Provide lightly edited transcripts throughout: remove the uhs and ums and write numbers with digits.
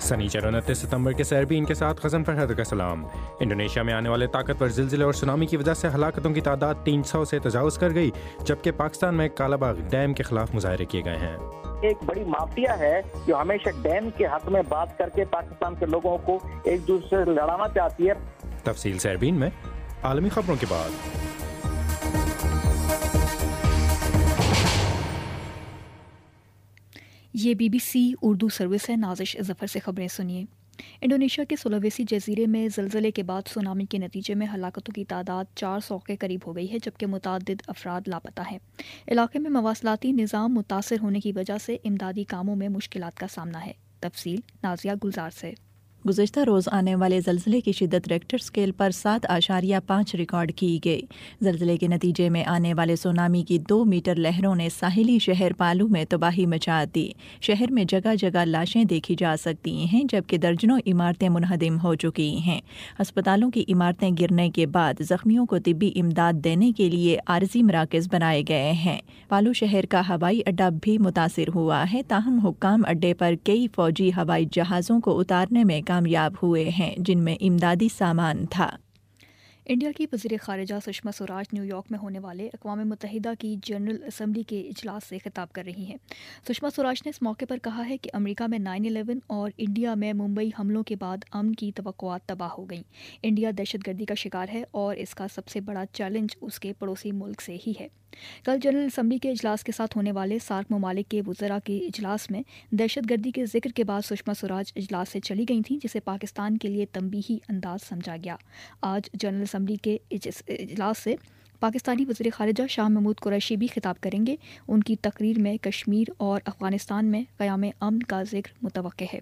سنیچر 29 ستمبر کے سیربین کے ساتھ خزن فرحت کا سلام۔ انڈونیشیا میں آنے والے طاقتور زلزلے اور سونامی کی وجہ سے ہلاکتوں کی تعداد 300 سے تجاوز کر گئی، جبکہ پاکستان میں کالا باغ ڈیم کے خلاف مظاہرے کیے گئے ہیں۔ ایک بڑی مافیا ہے جو ہمیشہ ڈیم کے حق میں بات کر کے پاکستان کے لوگوں کو ایک دوسرے سے لڑانا چاہتی ہے۔ تفصیل سیربین میں عالمی خبروں کے بعد۔ یہ BBC اردو سروس ہے۔ نازش ظفر سے خبریں سنیے۔ انڈونیشیا کے سلاویسی جزیرے میں زلزلے کے بعد سونامی کے نتیجے میں ہلاکتوں کی تعداد 400 کے قریب ہو گئی ہے، جبکہ متعدد افراد لاپتہ ہیں۔ علاقے میں مواصلاتی نظام متاثر ہونے کی وجہ سے امدادی کاموں میں مشکلات کا سامنا ہے۔ تفصیل نازیہ گلزار سے۔ گزشتہ روز آنے والے زلزلے کی شدت ریکٹر اسکیل پر 7.5 ریکارڈ کی گئی۔ زلزلے کے نتیجے میں آنے والے سونامی کی 2 میٹر لہروں نے ساحلی شہر پالو میں تباہی مچا دی۔ شہر میں جگہ جگہ لاشیں دیکھی جا سکتی ہیں، جبکہ درجنوں عمارتیں منہدم ہو چکی ہیں۔ ہسپتالوں کی عمارتیں گرنے کے بعد زخمیوں کو طبی امداد دینے کے لیے عارضی مراکز بنائے گئے ہیں۔ پالو شہر کا ہوائی اڈہ بھی متاثر ہوا ہے، تاہم حکام اڈے پر کئی فوجی ہوائی جہازوں کو اتارنے میں کامیاب ہوئے ہیں، جن میں امدادی سامان تھا۔ انڈیا کی وزیر خارجہ سشما سوراج نیو یارک میں ہونے والے اقوام متحدہ کی جنرل اسمبلی کے اجلاس سے خطاب کر رہی ہیں۔ سشما سوراج نے اس موقع پر کہا ہے کہ امریکہ میں 9/11 اور انڈیا میں ممبئی حملوں کے بعد امن کی توقعات تباہ ہو گئیں۔ انڈیا دہشت گردی کا شکار ہے اور اس کا سب سے بڑا چیلنج اس کے پڑوسی ملک سے ہی ہے۔ کل جنرل اسمبلی کے اجلاس کے ساتھ ہونے والے سارک ممالک کے وزراء کے اجلاس میں دہشت گردی کے ذکر کے بعد سشما سوراج اجلاس سے چلی گئی تھیں، جسے پاکستان کے لیے تنبیہی انداز سمجھا گیا۔ آج جنرل اسمبلی کے اجلاس سے پاکستانی وزیر خارجہ شاہ محمود قریشی بھی خطاب کریں گے۔ ان کی تقریر میں کشمیر اور افغانستان میں قیام امن کا ذکر متوقع ہے۔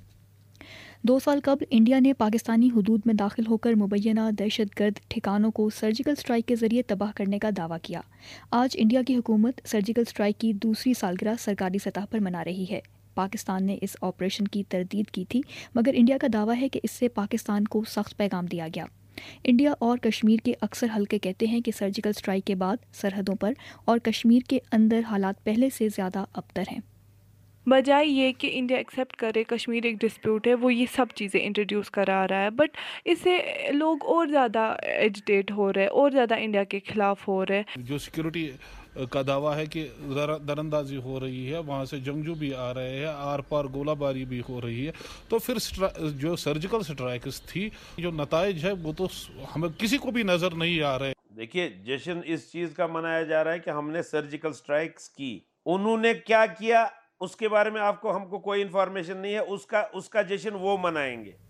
2 سال قبل انڈیا نے پاکستانی حدود میں داخل ہو کر مبینہ دہشت گرد ٹھکانوں کو سرجیکل اسٹرائیک کے ذریعے تباہ کرنے کا دعویٰ کیا۔ آج انڈیا کی حکومت سرجیکل اسٹرائیک کی دوسری سالگرہ سرکاری سطح پر منا رہی ہے۔ پاکستان نے اس آپریشن کی تردید کی تھی، مگر انڈیا کا دعویٰ ہے کہ اس سے پاکستان کو سخت پیغام دیا گیا۔ انڈیا اور کشمیر کے اکثر حلقے کہتے ہیں کہ سرجیکل اسٹرائیک کے بعد سرحدوں پر اور کشمیر کے اندر حالات پہلے سے زیادہ ابتر ہیں۔ بجائے یہ کہ انڈیا ایکسیپٹ کرے کشمیر ایک ڈسپیوٹ ہے، وہ یہ سب چیزیں انٹروڈیوس کرا رہا ہے، بٹ اس سے لوگ اور زیادہ ایجیٹیٹ ہو رہے ہیں، اور زیادہ انڈیا کے خلاف ہو رہے ہیں۔ جو سیکورٹی کا دعویٰ ہے کہ دراندازی ہو رہی ہے، وہاں سے جنگجو بھی آ رہے ہیں، آر پار گولہ باری بھی ہو رہی ہے، تو پھر جو سرجیکل سٹرائکس تھی، جو نتائج ہے وہ تو ہمیں کسی کو بھی نظر نہیں آ رہے۔ دیکھیے، جشن اس چیز کا منایا جا رہا ہے کہ ہم نے سرجیکل سٹرائکس کی، انہوں نے کیا کیا اس کے بارے میں ہم کو کوئی انفارمیشن نہیں ہے، اس کا جشن وہ منائیں گے۔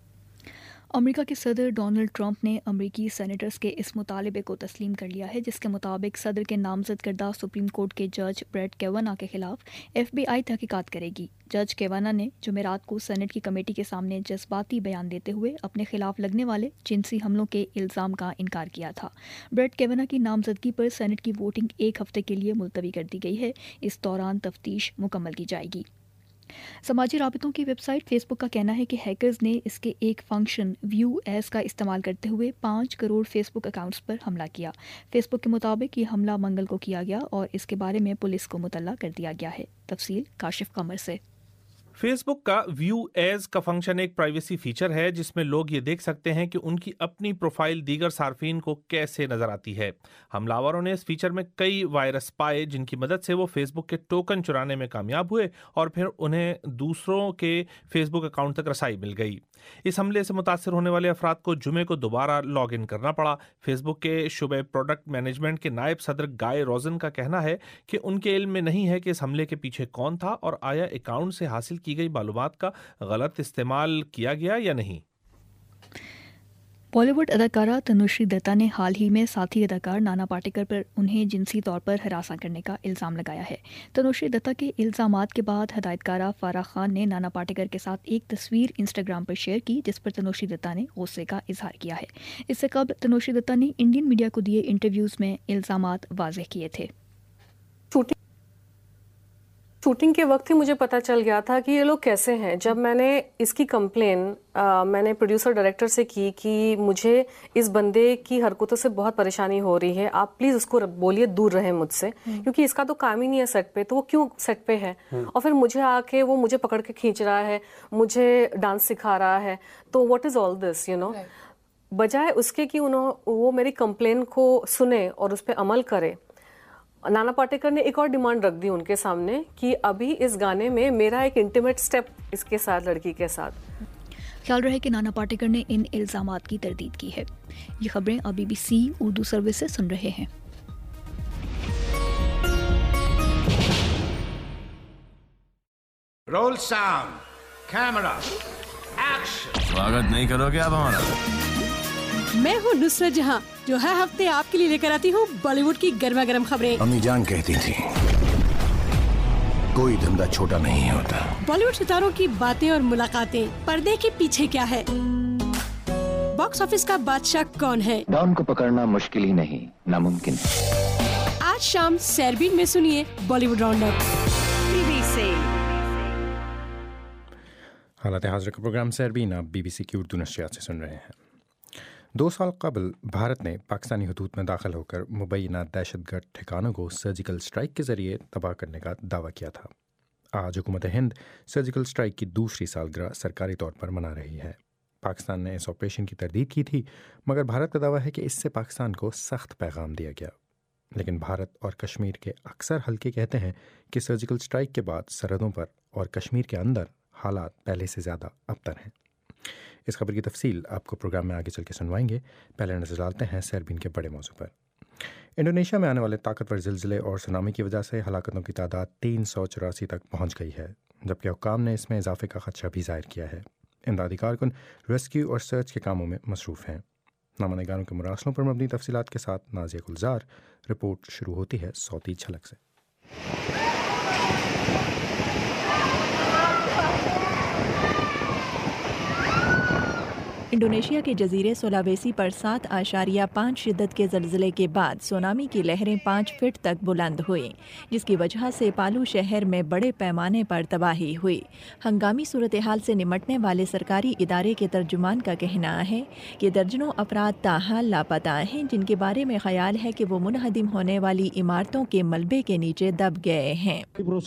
امریکہ کے صدر ڈونلڈ ٹرمپ نے امریکی سینیٹرز کے اس مطالبے کو تسلیم کر لیا ہے، جس کے مطابق صدر کے نامزد کردہ سپریم کورٹ کے جج بریٹ کیوانا کے خلاف FBI تحقیقات کرے گی۔ جج کیوانا نے جمعرات کو سینٹ کی کمیٹی کے سامنے جذباتی بیان دیتے ہوئے اپنے خلاف لگنے والے جنسی حملوں کے الزام کا انکار کیا تھا۔ بریٹ کیوانا کی نامزدگی پر سینٹ کی ووٹنگ 1 ہفتے کے لیے ملتوی کر دی گئی ہے۔ اس دوران تفتیش مکمل کی جائے گی۔ سماجی رابطوں کی ویب سائٹ فیس بک کا کہنا ہے کہ ہیکرز نے اس کے ایک فنکشن ویو ایز کا استعمال کرتے ہوئے 5 کروڑ فیس بک اکاؤنٹس پر حملہ کیا۔ فیس بک کے مطابق یہ حملہ منگل کو کیا گیا اور اس کے بارے میں پولیس کو مطلع کر دیا گیا ہے۔ تفصیل کاشف قمر سے۔ فیس بک کا ویو ایز کا فنکشن ایک پرائیویسی فیچر ہے جس میں لوگ یہ دیکھ سکتے ہیں کہ ان کی اپنی پروفائل دیگر صارفین کو کیسے نظر آتی ہے۔ حملہ آوروں نے اس فیچر میں کئی وائرس پائے جن کی مدد سے وہ فیس بک کے ٹوکن چرانے میں کامیاب ہوئے اور پھر انہیں دوسروں کے فیس بک اکاؤنٹ تک رسائی مل گئی۔ اس حملے سے متاثر ہونے والے افراد کو جمعے کو دوبارہ لاگ ان کرنا پڑا۔ فیس بک کے شعبہ پروڈکٹ مینجمنٹ کے نائب صدر گائے روزن کا کہنا ہے کہ ان کے علم میں نہیں ہے کہ اس حملے کے پیچھے کون تھا اور آیا اکاؤنٹ سے حاصل کی گئی معلومات کا غلط استعمال کیا گیا یا نہیں۔ بالی ووڈ اداکارہ تنوشری دتا نے حال ہی میں ساتھی اداکار نانا پاٹیکر پر انہیں جنسی طور پر ہراساں کرنے کا الزام لگایا ہے۔ تنوشری دتا کے الزامات کے بعد ہدایتکارہ فارح خان نے نانا پاٹیکر کے ساتھ ایک تصویر انسٹاگرام پر شیئر کی جس پر تنوشری دتا نے غصے کا اظہار کیا ہے۔ اس سے قبل تنوشری دتا نے انڈین میڈیا کو دیے انٹرویوز میں الزامات واضح کیے تھے۔ شوٹنگ کے وقت ہی مجھے پتہ چل گیا تھا کہ یہ لوگ کیسے ہیں. جب میں نے اس کی کمپلین میں نے پروڈیوسر ڈائریکٹر سے کی کہ مجھے اس بندے کی حرکتوں سے بہت پریشانی ہو رہی ہے, آپ پلیز اس کو بولیے دور رہے مجھ سے, کیونکہ اس کا تو کام ہی نہیں ہے سیٹ پہ, تو وہ کیوں سیٹ پہ ہے. اور پھر مجھے آ کے وہ مجھے پکڑ کے کھینچ رہا ہے, مجھے ڈانس سکھا رہا ہے. تو what is all this you know. بجائے اس کے کہ وہ میری کمپلین کو سنے اور اس پہ عمل کرے, نانا پاٹیکر نے ایک اور ڈیمانڈ رکھ دی ان کے سامنے کہ ابھی اس گانے میں میرا ایک انٹیمیٹ سٹیپ اس کے ساتھ, لڑکی کے ساتھ. خیال رہے کہ نانا پاٹیکر نے ان الزامات کی تردید کی ہے. یہ خبریں اب BBC اردو سروس سے سن رہے ہیں. Roll sound camera action. سواگت نہیں کرو گے آپ ہمارا؟ میں ہوں نصرت جہاں, جو ہر ہفتے آپ کے لیے لے کر آتی ہوں بالی ووڈ کی گرما گرم خبریں. امی جان کہتی تھی کوئی دھندا چھوٹا نہیں ہوتا. بالی ووڈ ستاروں کی باتیں اور ملاقاتیں, پردے کے پیچھے کیا ہے, باکس آفس کا بادشاہ کون ہے, ڈان کو پکڑنا مشکل ہی نہیں ناممکن. آج شام سیربین میں سنیے Bollywood round up. BBC حالات حاضر کا پروگرام سیربین آپ BBC کی اردو نشریات سے سن رہے ہیں. 2 سال قبل بھارت نے پاکستانی حدود میں داخل ہو کر مبینہ دہشت گرد ٹھکانوں کو سرجیکل اسٹرائک کے ذریعے تباہ کرنے کا دعویٰ کیا تھا. آج حکومت ہند سرجیکل اسٹرائک کی دوسری سالگرہ سرکاری طور پر منا رہی ہے. پاکستان نے اس آپریشن کی تردید کی تھی, مگر بھارت کا دعویٰ ہے کہ اس سے پاکستان کو سخت پیغام دیا گیا. لیکن بھارت اور کشمیر کے اکثر حلقے کہتے ہیں کہ سرجیکل اسٹرائک کے بعد سرحدوں پر اور کشمیر کے اندر حالات پہلے سے زیادہ ابتر ہیں. اس خبر کی تفصیل آپ کو پروگرام میں آگے چل کے سنوائیں گے. پہلے نظر ڈالتے ہیں سیربین کے بڑے موضوع پر. انڈونیشیا میں آنے والے طاقتور زلزلے اور سونامی کی وجہ سے ہلاکتوں کی تعداد 384 تک پہنچ گئی ہے, جبکہ حکام نے اس میں اضافے کا خدشہ بھی ظاہر کیا ہے. امدادی کارکن ریسکیو اور سرچ کے کاموں میں مصروف ہیں. نامہ نگاروں کے مراسلوں پر مبنی تفصیلات کے ساتھ نازیہ گلزار. رپورٹ شروع ہوتی ہے صوتی جھلک سے. انڈونیشیا کے جزیرے سولاویسی پر 7.5 شدت کے زلزلے کے بعد سونامی کی لہریں 5 فٹ تک بلند ہوئیں, جس کی وجہ سے پالو شہر میں بڑے پیمانے پر تباہی ہوئی. ہنگامی صورتحال سے نمٹنے والے سرکاری ادارے کے ترجمان کا کہنا ہے کہ درجنوں افراد تاحال لاپتہ ہیں, جن کے بارے میں خیال ہے کہ وہ منہدم ہونے والی عمارتوں کے ملبے کے نیچے دب گئے ہیں.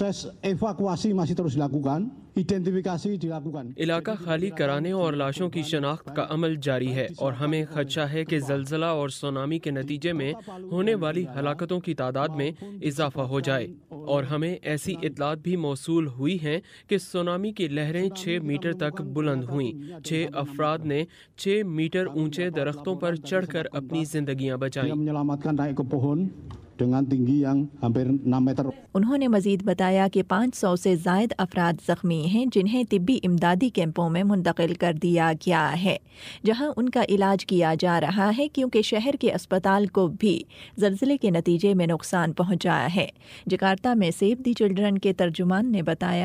علاقہ خالی کرانے اور لاشوں کی شناخت کا عمل جاری ہے, اور ہمیں خدشہ ہے کہ زلزلہ اور سونامی کے نتیجے میں ہونے والی ہلاکتوں کی تعداد میں اضافہ ہو جائے. اور ہمیں ایسی اطلاعات بھی موصول ہوئی ہیں کہ سونامی کی لہریں 6 میٹر تک بلند ہوئیں. 6 افراد نے 6 میٹر اونچے درختوں پر چڑھ کر اپنی زندگیاں بچائیں. انہوں نے مزید بتایا کہ 500 سے زائد افراد زخمی ہیں, جنہیں طبی امدادی کیمپوں میں منتقل کر دیا گیا ہے, جہاں ان کا علاج کیا جا رہا ہے, کیونکہ شہر کے اسپتال کو بھی زلزلے کے نتیجے میں نقصان پہنچا ہے. جکارتا میں سیو دی چلڈرن کے ترجمان نے بتایا,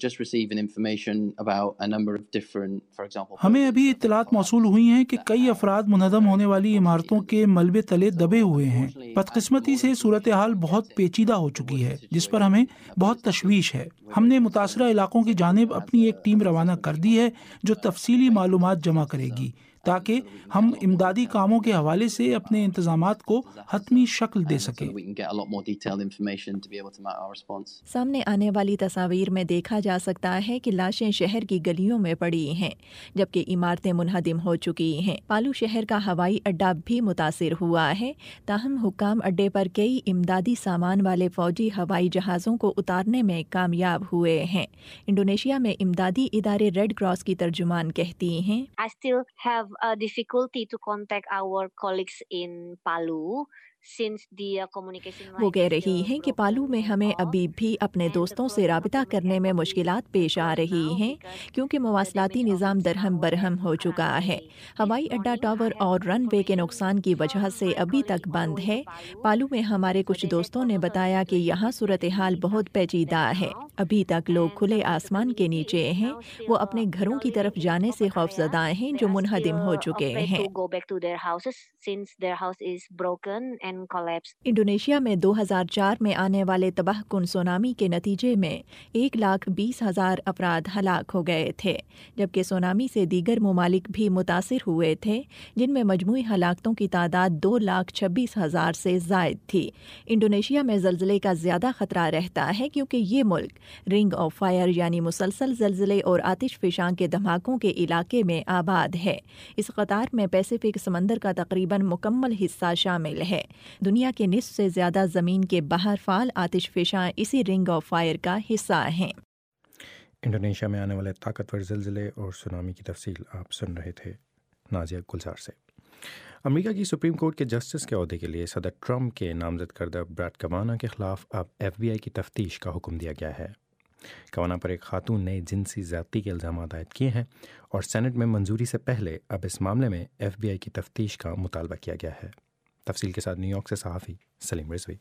ہمیں ابھی اطلاعات موصول ہوئی ہیں کہ کئی افراد منہدم ہونے والی عمارتوں کے ملبے تلے دبے ہوئے ہیں. بدقسمتی سے صورتحال بہت پیچیدہ ہو چکی ہے, جس پر ہمیں بہت تشویش ہے. ہم نے متاثرہ علاقوں کی جانب اپنی ایک ٹیم روانہ کر دی ہے, جو تفصیلی معلومات جمع کرے گی, تاکہ ہم امدادی کاموں کے حوالے سے اپنے انتظامات کو حتمی شکل دے سکیں. سامنے آنے والی تصاویر میں دیکھا جا سکتا ہے کہ لاشیں شہر کی گلیوں میں پڑی ہیں, جبکہ عمارتیں منہدم ہو چکی ہیں. پالو شہر کا ہوائی اڈہ بھی متاثر ہوا ہے, تاہم حکام اڈے پر کئی امدادی سامان والے فوجی ہوائی جہازوں کو اتارنے میں کامیاب ہوئے ہیں. انڈونیشیا میں امدادی ادارے ریڈ کراس کی ترجمان کہتی ہیں, difficulty to contact our colleagues in Palu since the communication line. وہ کہہ رہی ہیں کہ پالو میں ہمیں ابھی بھی اپنے دوستوں سے رابطہ کرنے میں مشکلات پیش آ رہی ہیں, کیونکہ مواصلاتی نظام درہم برہم ہو چکا ہے. ہوائی اڈہ ٹاور اور رن وے کے نقصان کی وجہ سے ابھی تک بند ہے. پالو میں ہمارے کچھ دوستوں نے بتایا کہ یہاں صورتحال بہت پیچیدہ ہے. ابھی تک لوگ کھلے آسمان کے نیچے ہیں. وہ اپنے گھروں کی طرف جانے سے خوفزدہ ہیں جو منہدم ہو چکے ہیں. can collapse. इंडोनेशिया में 2004 में आने वाले तबाहकुन सुनामी के नतीजे में 1,20,000 अफराद हलाक हो गए थे, जबकि सुनामी से दीगर ममालिक भी मुतासिर हुए थे, जिनमें मजमूई हलाकतों की तादाद 2,26,000 से ज़ायद थी। इंडोनेशिया में ज़लज़ले का ज़्यादा ख़तरा रहता है क्योंकि ये मुल्क रिंग ऑफ फायर यानी मुसलसल ज़लज़ले और आतिश फ़िशां के धमाकों के इलाके में आबाद है। इस कतार में पैसिफिक समंदर का तकरीबन मुकम्मल हिस्सा शामिल है। दुनिया के निस्फ से ज़्यादा ज़मीन के बाहर फाल आतिश फ़िशां इसी रिंग ऑफ फायर का हिस्सा हैं। इंडोनेशिया में आने वाले ताकतवर ज़लज़ले और सुनामी की तफसील आप सुन रहे थे नाज़िया गुलजार से। अमेरिका की सुप्रीम कोर्ट के जस्टिस के अहदे के लिए सदर ट्रंप के नामजद करदा ब्रेट कैवाना के खिलाफ अब FBI की तफ्तीश का हुक्म दिया गया है। कैवाना पर एक खातून ने जिनसी ज़्यादती के इल्ज़ाम आयद किए हैं और सेनेट में मंजूरी से पहले अब इस मामले में FBI की तफ्तीश का मुतालबा किया गया है। तफसील के साथ न्यूयॉर्क से सहाफ़ी सलीम रिजवी।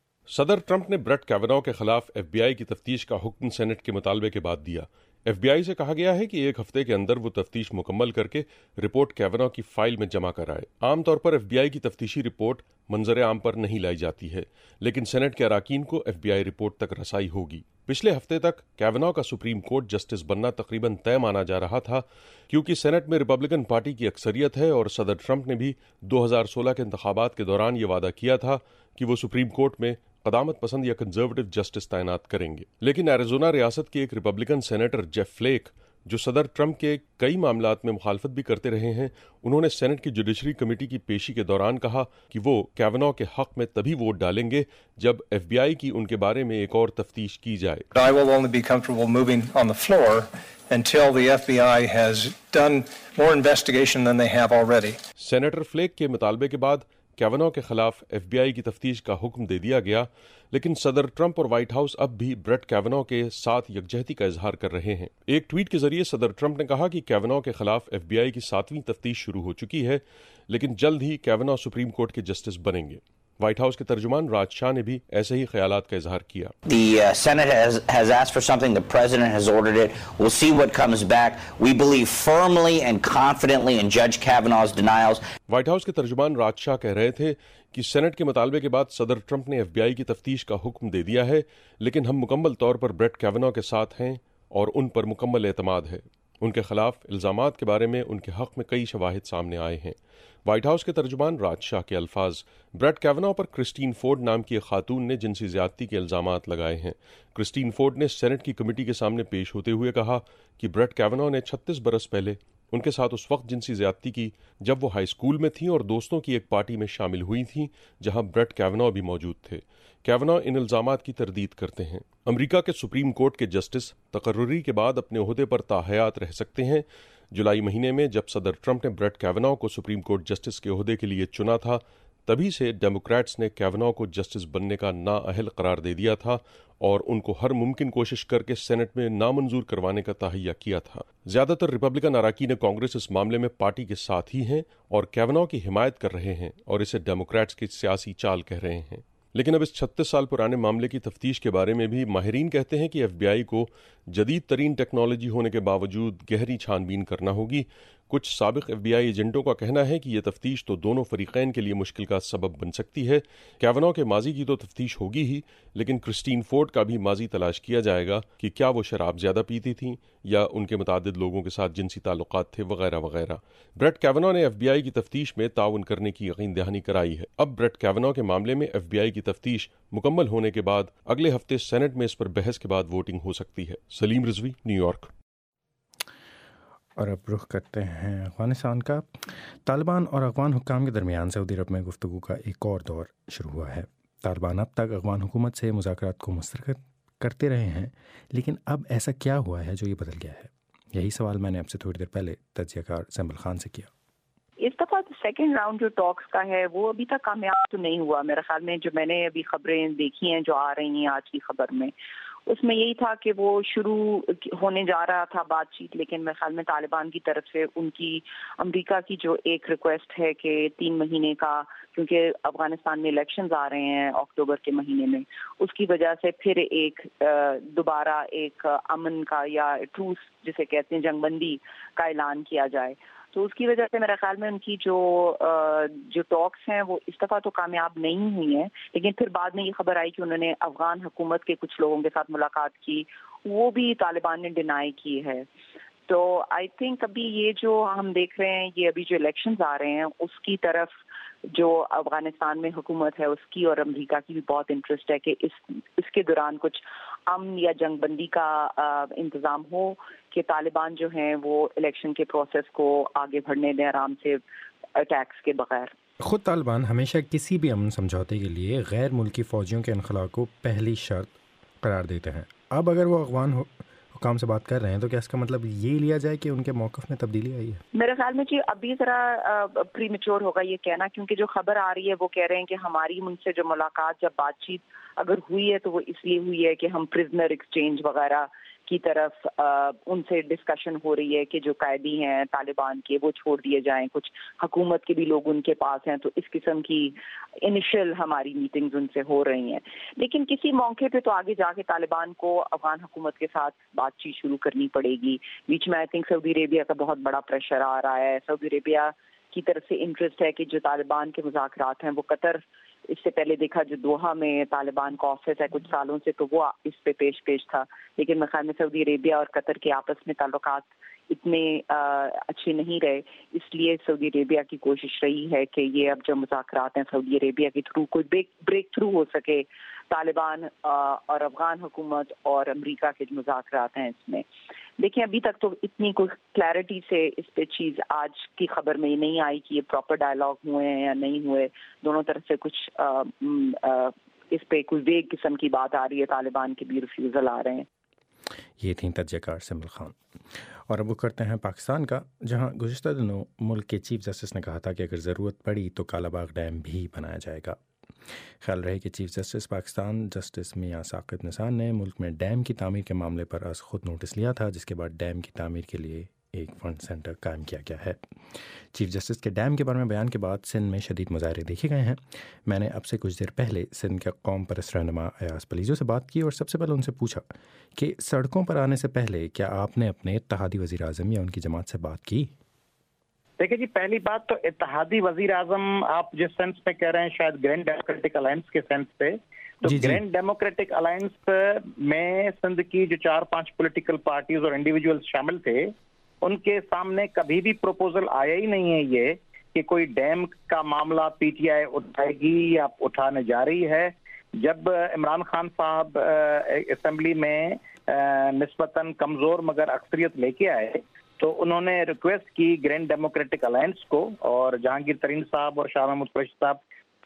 सदर ट्रंप ने ब्रेट कैवाना के खिलाफ FBI की तफ्तीश का हुक्म सेनेट के मुतालबे के बाद दिया। FBI से कहा गया है कि एक हफ्ते के अंदर वो तफ्तीश मुकम्मल करके रिपोर्ट कैवाना की फाइल में जमा कराए। आमतौर पर FBI की तफ्तीशी रिपोर्ट मंजर आम पर नहीं लाई जाती है, लेकिन सेनेट के अराकीन को FBI रिपोर्ट तक रसाई होगी। पिछले हफ्ते तक कैवाना का सुप्रीम कोर्ट जस्टिस बनना तकरीबन तय माना जा रहा था, क्योंकि सेनेट में रिपब्लिकन पार्टी की अक्सरियत है और सदर ट्रंप ने भी 2016 के इंतखाबात के दौरान ये वादा किया था कि वो सुप्रीम कोर्ट में कदामत पसंद या कंजर्वेटिव जस्टिस तैनात करेंगे। लेकिन एरिजोना रियासत के एक रिपब्लिकन सेनेटर जेफ फ्लेक, जो सदर ट्रंप के कई मामलात में मुखालफत भी करते रहे हैं, उन्होंने सेनेट की जुडिशरी कमेटी की पेशी के दौरान कहा कि वो कैवाना के हक में तभी वोट डालेंगे जब FBI की उनके बारे में एक और तफ्तीश की जाए। I will only be comfortable moving on the floor until the FBI has done more investigation than they have already. Senator Flake के मुतालबे के बाद कैवाना के खिलाफ FBI की तफ्तीश का हुक्म दे दिया गया, लेकिन सदर ट्रंप और व्हाइट हाउस अब भी ब्रेट कैवाना के साथ यकजहती का इजहार कर रहे हैं। एक ट्वीट के जरिए सदर ट्रंप ने कहा कि कैवाना के खिलाफ FBI की 7वीं तफ्तीश शुरू हो चुकी है, लेकिन जल्द ही कैवाना सुप्रीम कोर्ट के जस्टिस बनेंगे। व्हाइट हाउस के तर्जुमान राज शाह ने भी ऐसे ही ख्यालात का इजहार किया। The Senate has asked for something. The President has ordered it. We'll see what comes back. We believe firmly and confidently in Judge Kavanaugh's denials. White House के तर्जुमान राज शाह कह रहे थे कि सेनेट के मुतालबे के बाद सदर ट्रंप ने FBI की तफ्तीश का हुक्म दे दिया है, लेकिन हम मुकम्मल तौर पर ब्रेट कैवाना के साथ हैं और उन पर मुकम्मल एतमाद है। उनके खिलाफ इल्जामात के बारे में उनके हक में कई शवाहिद सामने आए हैं। व्हाइट हाउस के तर्जुमान राज शाह के अल्फाज, ब्रेट कैवाना पर क्रिस्टीन फोर्ड नाम की एक खातून ने जिनसी ज्यादती के इल्जामात लगाए हैं। क्रिस्टीन फोर्ड ने सेनेट की कमेटी के सामने पेश होते हुए कहा कि ब्रेट कैवाना ने 36 बरस पहले उनके साथ उस वक्त जिनसी ज्यादती की जब वो हाई स्कूल में थी और दोस्तों की एक पार्टी में शामिल हुई थी जहां ब्रेट कैवाना भी मौजूद थे। कैवाना इन इल्जामात की तरदीद करते हैं। अमेरिका के सुप्रीम कोर्ट के जस्टिस तकर्रुरी के बाद अपने ओहदे पर ताहयात रह सकते हैं। जुलाई महीने में जब सदर ट्रंप ने ब्रेट कैवाना को सुप्रीम कोर्ट जस्टिस के ओहदे के लिए चुना था, तभी से डेमोक्रेट्स ने कैवाना को जस्टिस बनने का नाअहल करार दे दिया था और उनको हर मुमकिन कोशिश करके सेनेट में नामंजूर करवाने का तहैया किया था। ज्यादातर रिपब्लिकन अराकीन कांग्रेस इस मामले में पार्टी के साथ ही हैं और कैवाना की हिमायत कर रहे हैं और इसे डेमोक्रेट्स की सियासी चाल कह रहे हैं। लेकिन अब इस 36 साल पुराने मामले की तफ्तीश के बारे में भी माहिरीन कहते हैं कि FBI को जदीद तरीन टेक्नोलॉजी होने के बावजूद गहरी छानबीन करना होगी। कुछ साबिक FBI एजेंटों का कहना है कि यह तफ्तीश तो दोनों फरीकैन के लिए मुश्किल का सबब बन सकती है। कैवाना के माजी की तो तफ्तीश होगी ही, लेकिन क्रिस्टीन फोर्ड का भी माजी तलाश किया जाएगा कि क्या वो शराब ज्यादा पीती थीं या उनके मुतादिद लोगों के साथ जिनसी ताल्लुकात थे वगैरह वगैरह। ब्रेट कैवाना ने FBI की तफ्तीश में ताउन करने की यकीन दहानी कराई है। अब ब्रेट कैवाना के मामले में FBI की तफ्तीश मुकम्मल होने के बाद अगले हफ्ते सेनेट में इस पर बहस के बाद वोटिंग हो सकती है। सलीम रिजवी, न्यूयॉर्क। और अब रुख करते हैं अफगानिस्तान का। तालिबान और अफगान हुक्काम के दरमियान सऊदी अरब में गुफ्तगू का एक और दौर शुरू हुआ है। तालिबान अब तक अफगान हुकूमत से मुज़ाकरात को मुस्तरद करते रहे हैं, लेकिन अब ऐसा क्या हुआ है जो ये बदल गया है? यही सवाल मैंने आपसे थोड़ी देर पहले तज्ज़ियाकार सैमुल खान से किया। इस दफ़ा सेकेंड राउंड जो टॉक्स का है वो अभी तक कामयाब तो नहीं हुआ। मेरे ख्याल में जो मैंने अभी खबरें देखी हैं जो आ रही हैं आज की खबर में, उसमें यही था कि वो शुरू होने जा रहा था बातचीत, लेकिन मेरे ख्याल में तालिबान की तरफ से उनकी अमेरिका की जो एक रिक्वेस्ट है कि 3 महीने का, क्योंकि अफगानिस्तान में इलेक्शंस आ रहे हैं अक्टूबर के महीने में, उसकी वजह से फिर एक दोबारा एक अमन का या ट्रूस जिसे कहते हैं जंगबंदी का ऐलान किया जाए। تو اس کی وجہ سے میرا خیال میں ان کی جو ٹاکس ہیں وہ اس دفعہ تو کامیاب نہیں ہوئی ہیں، لیکن پھر بعد میں یہ خبر آئی کہ انہوں نے افغان حکومت کے کچھ لوگوں کے ساتھ ملاقات کی، وہ بھی طالبان نے ڈینائی کی ہے. تو آئی تھنک ابھی یہ جو ہم دیکھ رہے ہیں، یہ ابھی جو الیکشنز آ رہے ہیں اس کی طرف جو افغانستان میں حکومت ہے اس کی اور امریکہ کی بھی بہت انٹرسٹ ہے کہ اس کے دوران کچھ امن یا جنگ بندی کا انتظام ہو، کہ طالبان جو ہیں وہ الیکشن کے پروسیس کو آگے بڑھنے دیں آرام سے، اٹیکس کے بغیر. خود طالبان ہمیشہ کسی بھی امن سمجھوتے کے لیے غیر ملکی فوجیوں کے انخلا کو پہلی شرط قرار دیتے ہیں. اب اگر وہ افغان حکام سے بات کر رہے ہیں تو کیا اس کا مطلب یہ لیا جائے کہ ان کے موقف میں تبدیلی آئی ہے؟ میرے خیال میں جی ابھی ذرا پری میچور ہوگا یہ کہنا، کیونکہ جو خبر آ رہی ہے وہ کہہ رہے ہیں کہ ہماری ان سے جو ملاقات جب بات چیت اگر ہوئی ہے تو وہ اس لیے ہوئی ہے کہ ہم پرزنر ایکسچینج وغیرہ کی طرف ان سے ڈسکشن ہو رہی ہے کہ جو قیدی ہیں طالبان کے وہ چھوڑ دیے جائیں، کچھ حکومت کے بھی لوگ ان کے پاس ہیں، تو اس قسم کی انیشل ہماری میٹنگز ان سے ہو رہی ہیں. لیکن کسی موقع پہ تو آگے جا کے طالبان کو افغان حکومت کے ساتھ بات چیت شروع کرنی پڑے گی. بیچ میں آئی تھنک سعودی عربیہ کا بہت بڑا پریشر آ رہا ہے. سعودی عربیہ کی طرف سے انٹرسٹ ہے کہ جو طالبان کے مذاکرات ہیں وہ قطر، اس سے پہلے دیکھا جو دوحہ میں طالبان کا آفس ہے کچھ سالوں سے، تو وہ اس پہ پیش تھا، لیکن میرے خیال میں سعودی عربیہ اور قطر کے آپس میں تعلقات اتنے اچھے نہیں رہے، اس لیے سعودی عربیہ کی کوشش رہی ہے کہ یہ اب جو مذاکرات ہیں سعودی عربیہ کے تھرو کوئی بریک تھرو ہو سکے طالبان اور افغان حکومت اور امریکہ کے جو مذاکرات ہیں اس میں. دیکھیں ابھی تک تو اتنی کوئی کلیئرٹی سے اس پہ چیز آج کی خبر میں نہیں آئی کہ یہ پراپر ڈائلاگ ہوئے ہیں یا نہیں ہوئے. دونوں طرف سے کچھ اس پہ کوئی ویگ قسم کی بات آ رہی ہے، طالبان کے بھی ریفیوزل آ رہے ہیں. یہ تھیں تجزیہ کار سمل خان. اور اب وہ کرتے ہیں پاکستان کا، جہاں گزشتہ دنوں ملک کے چیف جسٹس نے کہا تھا کہ اگر ضرورت پڑی تو کالا باغ ڈیم بھی بنایا جائے گا. خیال رہے کہ چیف جسٹس پاکستان جسٹس میاں ثاقب نثار نے ملک میں ڈیم کی تعمیر کے معاملے پر از خود نوٹس لیا تھا، جس کے بعد ڈیم کی تعمیر کے لیے ایک فنڈ سینٹر قائم کیا گیا ہے. چیف جسٹس کے ڈیم کے بارے میں بیان کے بعد سندھ میں شدید مظاہرے دیکھے گئے ہیں. میں نے اب سے کچھ دیر پہلے سندھ کے قوم پرست رہنما ایاز پلیزو سے بات کی اور سب سے پہلے ان سے پوچھا کہ سڑکوں پر آنے سے پہلے کیا آپ نے اپنے اتحادی وزیر اعظم یا ان کی جماعت سے بات کی؟ دیکھیں جی، پہلی بات تو اتحادی وزیر اعظم آپ جس سینس میں کہہ رہے ہیں شاید گرینڈ ڈیموکریٹک الائنس کے سینس سے، تو گرینڈ ڈیموکریٹک الائنس میں سندھ کی جو 4-5 پولیٹیکل پارٹیز اور انڈیویجولز شامل تھے، ان کے سامنے کبھی بھی پروپوزل آیا ہی نہیں ہے یہ کہ کوئی ڈیم کا معاملہ پی ٹی آئی اٹھائے گی یا اٹھانے جا رہی ہے. جب عمران خان صاحب اسمبلی میں نسبتاً کمزور مگر اکثریت لے کے آئے تو انہوں نے ریکویسٹ کی گرینڈ ڈیموکریٹک الائنس کو، اور جہانگیر ترین صاحب اور شاہ محمود قریشی صاحب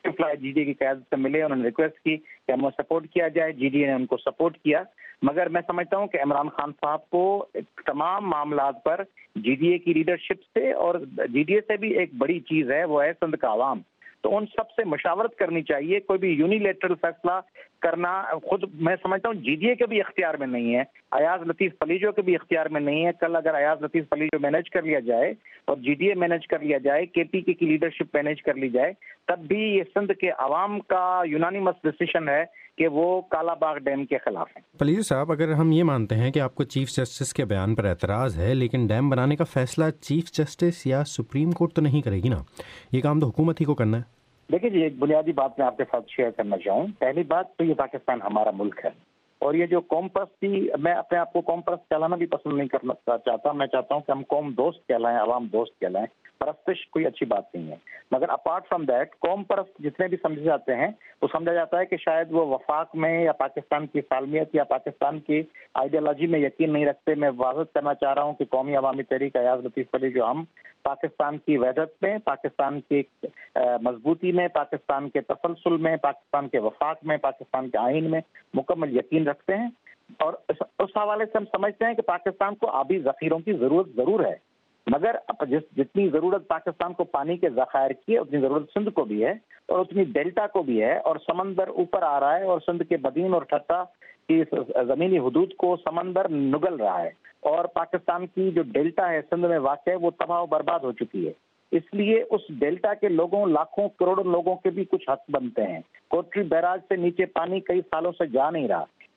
جی ڈی اے کی قیادت سے ملے، انہوں نے ریکویسٹ کی کہ ہمیں سپورٹ کیا جائے. جی ڈی اے نے ان کو سپورٹ کیا، مگر میں سمجھتا ہوں کہ عمران خان صاحب کو تمام معاملات پر جی ڈی اے کی لیڈرشپ سے اور جی ڈی اے سے بھی ایک بڑی چیز ہے، وہ ہے سندھ کا عوام. تو ان سب سے مشاورت کرنی چاہیے. کوئی بھی یونیلیٹرل فیصلہ کرنا خود میں سمجھتا ہوں جی ڈی اے کے بھی اختیار میں نہیں ہے، ایاز لطیف پلیجو کے بھی اختیار میں نہیں ہے. کل اگر ایاز لطیف پلیجو مینیج کر لیا جائے اور جی ڈی اے مینیج کر لیا جائے، کے پی کے کی لیڈرشپ مینیج کر لی جائے، تب بھی یہ سندھ کے عوام کا یونانیمس ڈیسیشن ہے کہ وہ کالا باغ ڈیم کے خلاف ہیں. پلیزو صاحب، اگر ہم یہ مانتے ہیں کہ آپ کو چیف جسٹس کے بیان پر اعتراض ہے، لیکن ڈیم بنانے کا فیصلہ چیف جسٹس یا سپریم کورٹ تو نہیں کرے گی نا، یہ کام تو حکومت ہی کو کرنا ہے. دیکھیے جی، ایک بنیادی بات میں آپ کے ساتھ شیئر کرنا چاہوں. پہلی بات تو یہ پاکستان ہمارا ملک ہے، اور یہ جو قوم پرستی، میں اپنے آپ کو قوم پرست کہلانا بھی پسند نہیں کرنا چاہتا. میں چاہتا ہوں کہ ہم قوم دوست کہلائیں، عوام دوست کہلائیں. پرستش کوئی اچھی بات نہیں ہے، مگر اپارٹ فرام دیٹ قوم پرست جتنے بھی سمجھے جاتے ہیں وہ سمجھا جاتا ہے کہ شاید وہ وفاق میں یا پاکستان کی سالمیت یا پاکستان کی آئیڈیالوجی میں یقین نہیں رکھتے. میں واضح کرنا چاہ رہا ہوں کہ قومی عوامی تحریک ایاز لطیف پلی جو ہم پاکستان کی وحدت میں، پاکستان کی مضبوطی میں، پاکستان کے تسلسل میں، پاکستان کے وفاق میں، پاکستان کے آئین میں مکمل یقین رکھتے ہیں. اور اس حوالے سے ہم سمجھتے ہیں کہ پاکستان کو آبی ذخیروں کی ضرورت ضرور ہے، مگر جتنی ضرورت پاکستان کو پانی کے ذخائر کی ہے اتنی ضرورت سندھ کو بھی ہے اور اتنی ڈیلٹا کو بھی ہے. اور سمندر اوپر آ رہا ہے اور سندھ کے بدین اور ٹھٹا کی زمینی حدود کو سمندر نگل رہا ہے، اور پاکستان کی جو ڈیلٹا ہے سندھ میں واقع وہ تباہ و برباد ہو چکی ہے. اس لیے اس ڈیلٹا کے لوگوں، لاکھوں کروڑوں لوگوں کے بھی کچھ حق بنتے ہیں. کوٹری بیراج سے نیچے پانی کئی سالوں سے جا نہیں رہا،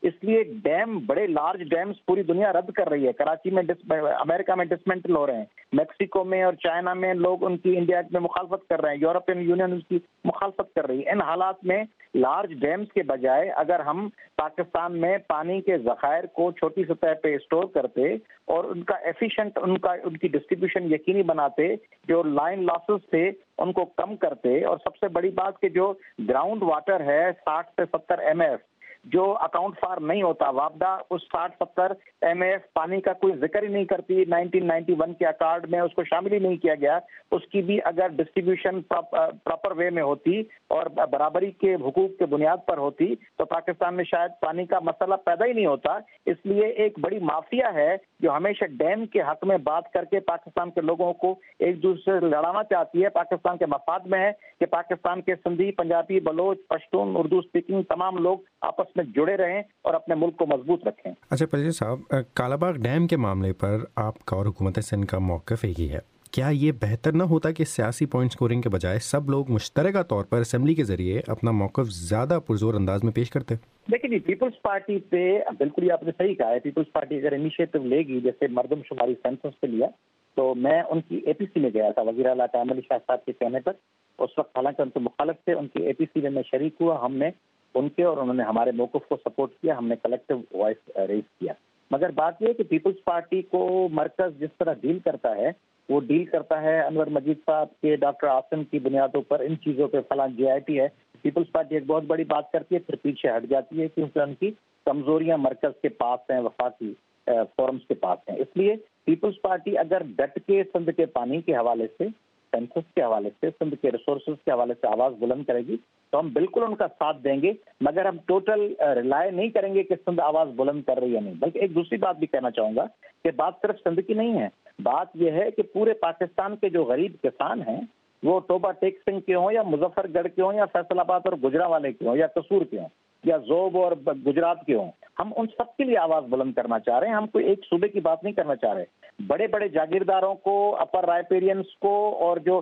اس لیے ڈیم, بڑے لارج ڈیمز پوری دنیا رد کر رہی ہے. کراچی میں امریکہ میں ڈسمنٹل ہو رہے ہیں, میکسیکو میں اور چائنا میں لوگ ان کی انڈیا میں مخالفت کر رہے ہیں, یورپین یونین اس کی مخالفت کر رہی ہے. ان حالات میں لارج ڈیمز کے بجائے اگر ہم پاکستان میں پانی کے ذخائر کو چھوٹی سطح پہ اسٹور کرتے اور ان کا ایفیشینٹ ان کی ڈسٹریبیوشن یقینی بناتے, جو لائن لاسز تھے ان کو کم کرتے, اور سب سے بڑی بات کہ جو گراؤنڈ واٹر ہے 60 سے 70 MF جو اکاؤنٹ فار نہیں ہوتا, وابدہ اس 60-70 MF پانی کا کوئی ذکر ہی نہیں کرتی, 1991 کے اکارڈ میں اس کو شامل ہی نہیں کیا گیا. اس کی بھی اگر ڈسٹریبیوشن پراپر وے میں ہوتی اور برابری کے حقوق کے بنیاد پر ہوتی تو پاکستان میں شاید پانی کا مسئلہ پیدا ہی نہیں ہوتا. اس لیے ایک بڑی مافیا ہے جو ہمیشہ ڈیم کے حق میں بات کر کے پاکستان کے لوگوں کو ایک دوسرے سے لڑانا چاہتی ہے. پاکستان کے مفاد میں ہے کہ پاکستان کے سندھی, پنجابی, بلوچ, پشتون, اردو اسپیکنگ تمام لوگ آپس میں جڑے رہیں اور اپنے ملک کو مضبوط رکھیں. اچھا پلیز صاحب, کالا باغ ڈیم کے معاملے پر آپ کا اور حکومت سندھ کا موقف ایک ہی ہے. کیا یہ بہتر نہ ہوتا کہ سیاسی پوائنٹ سکورنگ کے بجائے سب لوگ مشترکہ طور پر اسمبلی کے ذریعے اپنا موقف زیادہ پرزور انداز میں پیش کرتے؟ دیکھیں جی, پیپلز پارٹی پہ بالکل آپ نے صحیح کہا ہے, پیپلز پارٹی اگر انیشیٹو لے گی, جیسے مردم شماری سینسس پہ لیا, تو میں ان کی APC میں گیا تھا وزیر اعلیٰ کامل شاہ صاحب کے کہنے پر. اس وقت حالانکہ ان کے مخالف تھے, ان کی APC میں شریک ہوا, ہم نے ان کے اور انہوں نے ہمارے موقف کو سپورٹ کیا, ہم نے کلیکٹیو وائس ریز کیا. مگر بات یہ ہے کہ پیپلز پارٹی کو مرکز جس طرح ڈیل کرتا ہے وہ ڈیل کرتا ہے انور مجید صاحب کے, ڈاکٹر عاصم کی بنیادوں پر, ان چیزوں پہ فلاں GIT ہے. پیپلز پارٹی ایک بہت بڑی بات کرتی ہے پھر پیچھے ہٹ جاتی ہے کیونکہ ان کی کمزوریاں مرکز کے پاس ہیں, وفاقی فورمز کے پاس ہیں. اس لیے پیپلز پارٹی اگر ڈٹ کے سندھ کے پانی کے حوالے سے, سینسس کے حوالے سے, سندھ کے ریسورسز کے حوالے سے آواز بلند کرے گی تو ہم بالکل ان کا ساتھ دیں گے, مگر ہم ٹوٹل ریلائے نہیں کریں گے کہ سندھ آواز بلند کر رہی ہے نہیں. بلکہ ایک دوسری بات بھی کہنا چاہوں گا کہ بات صرف سندھ کی نہیں ہے, بات یہ ہے کہ پورے پاکستان کے جو غریب کسان ہیں وہ ٹوبہ ٹیک سنگھ کے ہوں یا مظفر گڑھ کے ہوں یا فیصل آباد اور گجرانوالے کے ہوں یا قصور کے ہوں یا زوب اور گجرات کے ہوں, ہم ان سب کے لیے آواز بلند کرنا چاہ رہے ہیں. ہم کوئی ایک صوبے کی بات نہیں کرنا چاہ رہے. بڑے بڑے جاگیرداروں کو, اپر رائپیرینس کو, اور جو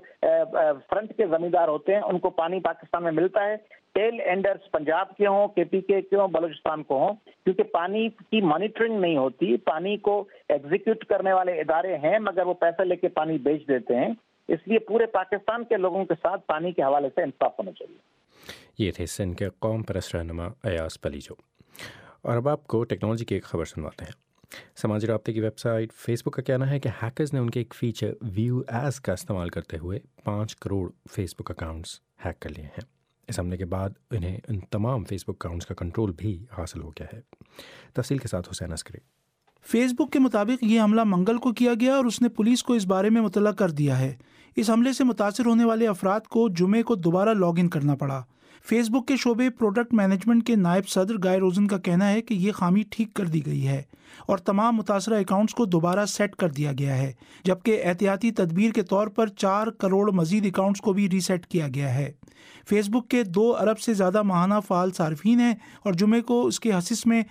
فرنٹ کے زمیندار ہوتے ہیں ان کو پانی پاکستان میں ملتا ہے. ٹیل اینڈرز پنجاب کے ہوں, KPK کے ہوں, بلوچستان کو ہوں, کیونکہ پانی کی مانیٹرنگ نہیں ہوتی. پانی کو ایگزیکیوٹ کرنے والے ادارے ہیں مگر وہ پیسے لے کے پانی بیچ دیتے ہیں. اس لیے پورے پاکستان کے لوگوں کے ساتھ پانی کے حوالے سے انصاف ہونا چاہیے. یہ تھے سندھ کے قوم پرست رہنما ایاز پلیجو. اور اب آپ کو ٹیکنالوجی کی ایک خبر سنواتے ہیں. سماجی رابطے کی ویب سائٹ فیس بک کا کہنا ہے کہ ہیکرز نے ان کے ایک فیچر ویو ایز کا استعمال کرتے ہوئے 5 crore Facebook accounts hack کر لیے ہیں. اس حملے کے بعد انہیں ان تمام فیس بک اکاؤنٹس کا کنٹرول بھی حاصل ہو گیا ہے. تفصیل کے ساتھ حسین عسکری. فیس بک کے مطابق یہ حملہ منگل کو کیا گیا اور اس نے پولیس کو اس بارے میں مطلع کر دیا ہے. اس حملے سے متاثر ہونے والے افراد کو جمعے کو دوبارہ لاگ ان کرنا پڑا. فیس بک کے شعبے پروڈکٹ مینجمنٹ کے نائب صدر گائے روزن کا کہنا ہے کہ یہ خامی ٹھیک کر دی گئی ہے اور تمام متاثرہ اکاؤنٹس کو دوبارہ سیٹ کر دیا گیا ہے, جبکہ احتیاطی تدبیر کے طور پر 4 کروڑ مزید اکاؤنٹس کو بھی ری سیٹ کیا گیا ہے. فیس بک کے 2 ارب سے زیادہ ماہانہ فعال صارفین ہیں اور جمعے کو اس کے حصص میں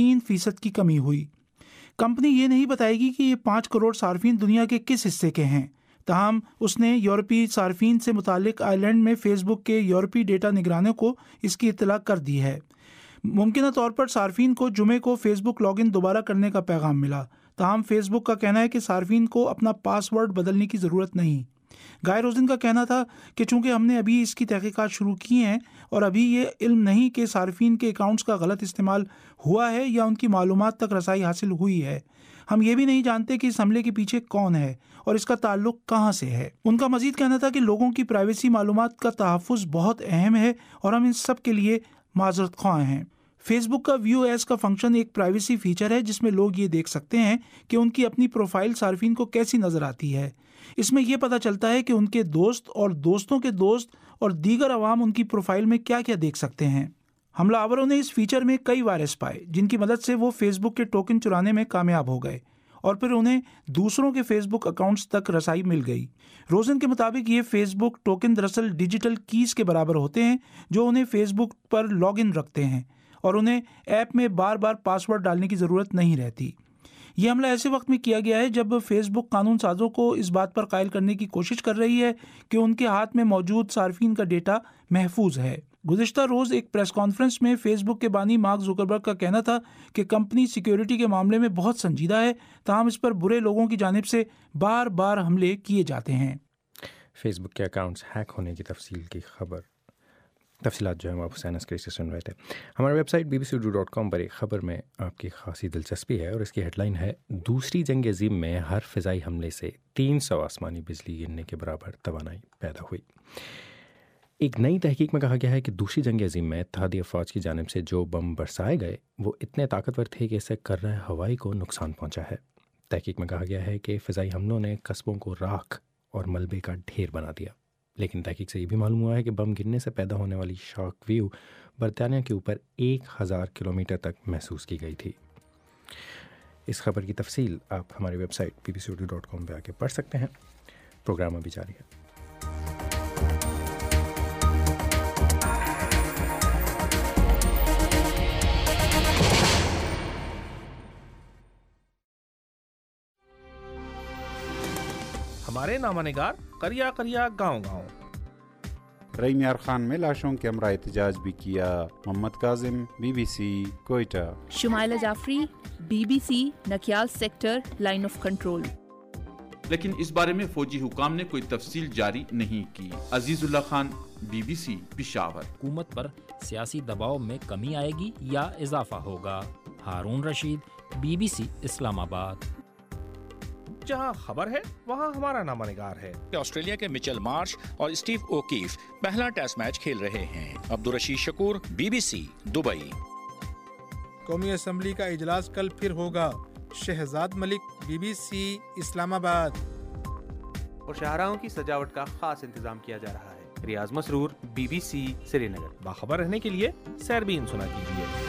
3% کی کمی ہوئی. کمپنی یہ نہیں بتائے گی کہ یہ 5 کروڑ صارفین دنیا کے کس حصے کے ہیں. تاہم اس نے یورپی صارفین سے متعلق آئرلینڈ میں فیس بک کے یورپی ڈیٹا نگرانوں کو اس کی اطلاع کر دی ہے. ممکنہ طور پر صارفین کو جمعے کو فیس بک لاگ ان دوبارہ کرنے کا پیغام ملا. تاہم فیس بک کا کہنا ہے کہ صارفین کو اپنا پاس ورڈ بدلنے کی ضرورت نہیں. گائے روزن کا کہنا تھا کہ چونکہ ہم نے ابھی اس کی تحقیقات شروع کی ہیں اور ابھی یہ علم نہیں کہ صارفین کے اکاؤنٹس کا غلط استعمال ہوا ہے یا ان کی معلومات تک رسائی حاصل ہوئی ہے. ہم یہ بھی نہیں جانتے کہ اس حملے کے پیچھے کون ہے اور اس کا تعلق کہاں سے ہے. ان کا مزید کہنا تھا کہ لوگوں کی پرائیویسی معلومات کا تحفظ بہت اہم ہے اور ہم ان سب کے لیے معذرت خواہ ہیں. فیس بک کا ویو ایز کا فنکشن ایک پرائیویسی فیچر ہے جس میں لوگ یہ دیکھ سکتے ہیں کہ ان کی اپنی پروفائل صارفین کو کیسی نظر آتی ہے. اس میں یہ پتہ چلتا ہے کہ ان کے دوست اور دوستوں کے دوست اور دیگر عوام ان کی پروفائل میں کیا کیا دیکھ سکتے ہیں. حملہ آوروں نے اس فیچر میں کئی وائرس پائے جن کی مدد سے وہ فیس بک کے ٹوکن چرانے میں کامیاب ہو گئے اور پھر انہیں دوسروں کے فیس بک اکاؤنٹس تک رسائی مل گئی. روزن کے مطابق یہ فیس بک ٹوکن دراصل ڈیجیٹل کیز کے برابر ہوتے ہیں جو انہیں face book per log in رکھتے ہیں اور انہیں ایپ میں بار بار پاس ورڈ ڈالنے کی ضرورت نہیں رہتی. یہ حملہ ایسے وقت میں کیا گیا ہے جب فیس بک قانون سازوں کو اس بات پر قائل کرنے کی کوشش کر رہی ہے کہ ان کے ہاتھ میں موجود صارفین کا ڈیٹا محفوظ ہے. गुज़िश्ता रोज़ एक प्रेस कॉन्फ्रेंस में फेसबुक के बानी मार्क जुकरबर्ग का कहना था कि कंपनी सिक्योरिटी के मामले में बहुत संजीदा है, ताहम इस पर बुरे लोगों की जानिब से बार बार हमले किए जाते हैं। फेसबुक के अकाउंट्स हैक होने की तफसीलात जो है आप हुसैन अस्करी से सुन रहे थे। हमारी वेबसाइट bbc.com पर एक ख़बर में आपकी खासी दिलचस्पी है और इसकी हेडलाइन है, दूसरी जंग अज़ीम में हर फ़िज़ाई हमले से 300 आसमानी बिजली गिरने के बराबर तवानाई पैदा हुई। एक नई तहकीक में कहा गया है कि दूसरी जंग अज़ीम में इत्तेहादी अफ़वाज की जानिब से जो बम बरसाए गए वो इतने ताकतवर थे कि इससे कर्रा हवाई को नुकसान पहुँचा है। तहकीक में कहा गया है कि फ़िज़ाई हमलों ने कस्बों को राख और मलबे का ढेर बना दिया, लेकिन तहकीक से ये भी मालूम हुआ है कि बम गिरने से पैदा होने वाली शॉक व्यू बरतानिया के ऊपर 1000 किलोमीटर तक महसूस की गई थी। इस खबर की तफसील आप हमारी वेबसाइट bbc.com पर आके पढ़ सकते हैं। प्रोग्राम अभी जारी है। हमारे नामानिगार करिया करिया गाँव रईम यार खान में लाशों के हमरा एहतजाज भी किया। Mohammad Kazim, BBC, Quetta. Shumaila Jafri, BBC, Nakiyal sector, Line of Control. लेकिन इस बारे में फौजी हुकाम ने कोई तफसील जारी नहीं की। अजीजुल्लाह खान, BBC, पिशावर। हुकूमत पर सियासी दबाव में कमी आएगी या इजाफा होगा? हारून रशीद, BBC, इस्लामाबाद। जहां खबर है वहां हमारा नामानिगार है। ऑस्ट्रेलिया के मिचेल मार्श और स्टीव ओकीफ पहला टेस्ट मैच खेल रहे हैं। Abdul Rashid Shakoor, BBC, Dubai. कौमी असम्बली का इजलास कल फिर होगा। शहजाद मलिक, BBC, इस्लामाबाद। और शाहराहों की सजावट का खास इंतजाम किया जा रहा है। रियाज मसरूर, BBC, श्रीनगर। बाखबर रहने के लिए सैरबीन सुना कीजिए।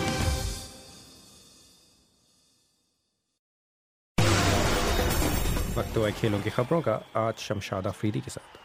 वक्त हुआ खेलों की खबरों का, आज शमशाद अफरीदी के साथ।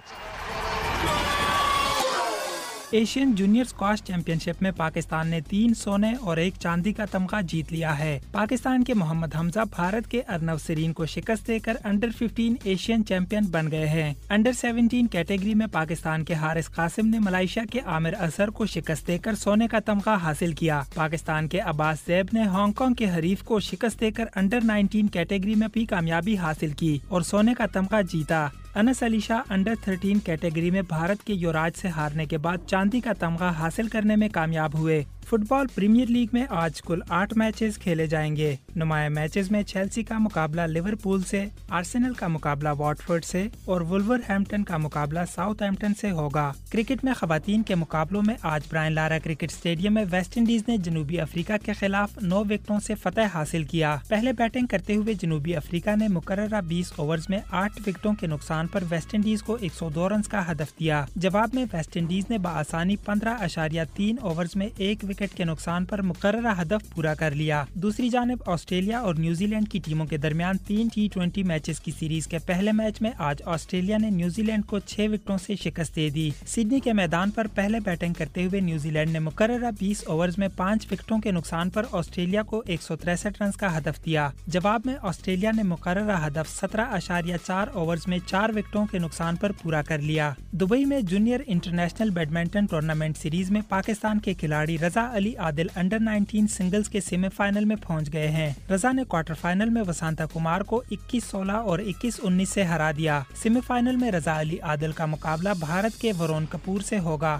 एशियन जूनियर स्क्वाश चैंपियनशिप में पाकिस्तान ने 3 सोने और 1 चांदी का तमगा जीत लिया है। पाकिस्तान के मोहम्मद हमजा भारत के अर्नव सरीन को शिकस्त देकर अंडर 15 एशियन चैंपियन बन गए हैं। अंडर 17 कैटेगरी में पाकिस्तान के हारिस कासिम ने मलेशिया के आमिर असर को शिकस्त देकर सोने का तमगा हासिल किया। पाकिस्तान के अब्बास ज़ैब ने हांगकांग के हरीफ को शिकस्त देकर अंडर 19 कैटेगरी में भी कामयाबी हासिल की और सोने का तमगा जीता। अनस अली शाह अंडर 13 कैटेगरी में भारत के युवराज से हारने के बाद चांदी का तमगा हासिल करने में कामयाब हुए। फुटबॉल प्रीमियर लीग में आज कुल 8 मैचेस खेले जाएंगे। नुमाया मैचेस में चेल्सी का मुकाबला लिवरपूल से, आर्सेनल का मुकाबला वॉटफोर्ड से और वुल्वरहैम्पटन का मुकाबला साउथहैम्पटन से होगा। क्रिकेट में खवातीन के मुकाबलों में आज ब्रायन लारा क्रिकेट स्टेडियम में वेस्ट इंडीज ने जनूबी अफ्रीका के खिलाफ 9 विकेटों से फतह हासिल किया। पहले बैटिंग करते हुए जनूबी अफ्रीका ने मुकर्ररा 20 ओवर्स में 8 विकेटों के नुकसान पर वेस्ट इंडीज को 102 रन का हदफ दिया। जवाब में वेस्ट इंडीज ने बआसानी 15.3 ओवर्स में 1 विकेट के नुकसान पर मुकर्ररा हदफ पूरा कर लिया। दूसरी जानिब ऑस्ट्रेलिया और न्यूजीलैंड की टीमों के दरमियान 3 T20 मैचेस की सीरीज के पहले मैच में आज ऑस्ट्रेलिया ने न्यूजीलैंड को 6 विकेटों से शिकस्त दे दी। सिडनी के मैदान पर पहले बैटिंग करते हुए न्यूजीलैंड ने मुकर्ररा 20 ओवर्स में 5 विकेटों के नुकसान पर ऑस्ट्रेलिया को 163 रन का हदफ दिया। जवाब में ऑस्ट्रेलिया ने मुकर्ररा हदफ 17.4 ओवर्स में 4 विकेटों के नुकसान पर पूरा कर लिया। दुबई में junior international badminton tournament series में पाकिस्तान के खिलाड़ी रजा अली आदिल अंडर 19 सिंगल्स के सेमीफाइनल में पहुंच गए हैं। रजा ने क्वार्टर फाइनल में वसंता कुमार को 21-16 और 21-19 से हरा दिया। सेमीफाइनल में रजा अली आदिल का मुकाबला भारत के वरुण कपूर से होगा।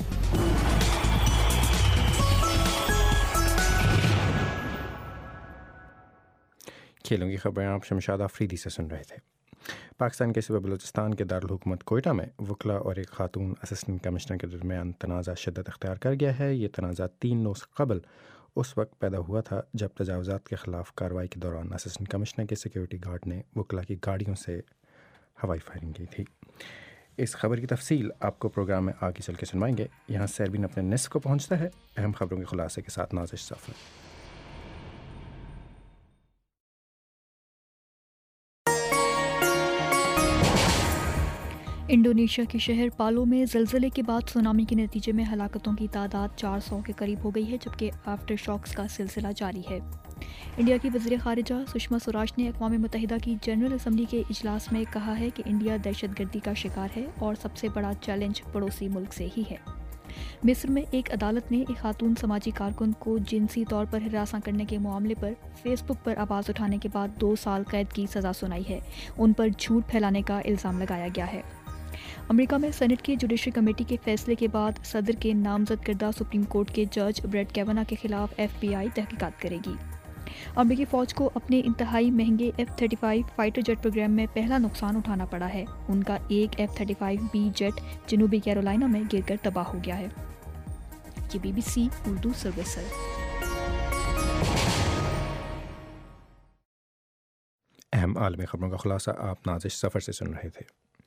खेलों की खबरें आप शमशाद अफरीदी से सुन रहे थे। पाकिस्तान के सूबे बलूचिस्तान के दारुल हुकूमत कोयटा में वकला और एक खातून असिस्टेंट कमिश्नर के दरमियान तनाज़ा शिद्दत अख्तियार कर गया है। ये तनाज़ा 3 रोज़ कबल उस वक्त पैदा हुआ था जब तजावज़ात के ख़िलाफ़ कार्रवाई के दौरान असिस्टेंट कमिश्नर के सिक्योरिटी गार्ड ने वकला की गाड़ियों से हवाई फायरिंग की थी। इस खबर की तफसील आपको प्रोग्राम में आगे चल के सुनवाएंगे। यहाँ सैरबीन अपने निस्फ़ को पहुँचता है अहम खबरों के खुलासे के साथ नाज़िश सफ़र। इंडोनेशिया के शहर पालो में ज़लज़ले के बाद सुनामी के नतीजे में हलाकतों की तादाद 400 के करीब हो गई है, जबकि आफ्टर शॉक्स का सिलसिला जारी है। इंडिया की वज़ीर ख़ारिजा सुषमा स्वराज ने अक़वाम मुत्तहिदा की जनरल असम्बली के इजलास में कहा है कि इंडिया दहशतगर्दी का शिकार है और सबसे बड़ा चैलेंज पड़ोसी मुल्क से ही है। مصر میں ایک عدالت نے ایک خاتون سماجی کارکن کو جنسی طور پر ہراساں کرنے کے معاملے پر فیس بک پر آواز اٹھانے کے بعد 2 سال قید کی سزا سنائی ہے. ان پر جھوٹ پھیلانے کا الزام لگایا گیا ہے. امریکہ میں سینٹ کی جوڈیشری کمیٹی کے فیصلے کے بعد صدر کے نامزد کردہ سپریم کورٹ کے جج بریٹ کیونا کے خلاف FBI تحقیقات کرے گی. امریکی فوج کو اپنے انتہائی مہنگے F-35 فائٹر جیٹ پروگرام میں پہلا نقصان اٹھانا پڑا ہے. ان کا ایک F-35B جیٹ جنوبی کیرولائنا میں گر کر تباہ ہو گیا ہے. یہ BBC اردو سروس ہے. اہم عالمی خبروں کا خلاصہ آپ نازش سفر سے سن رہے تھے.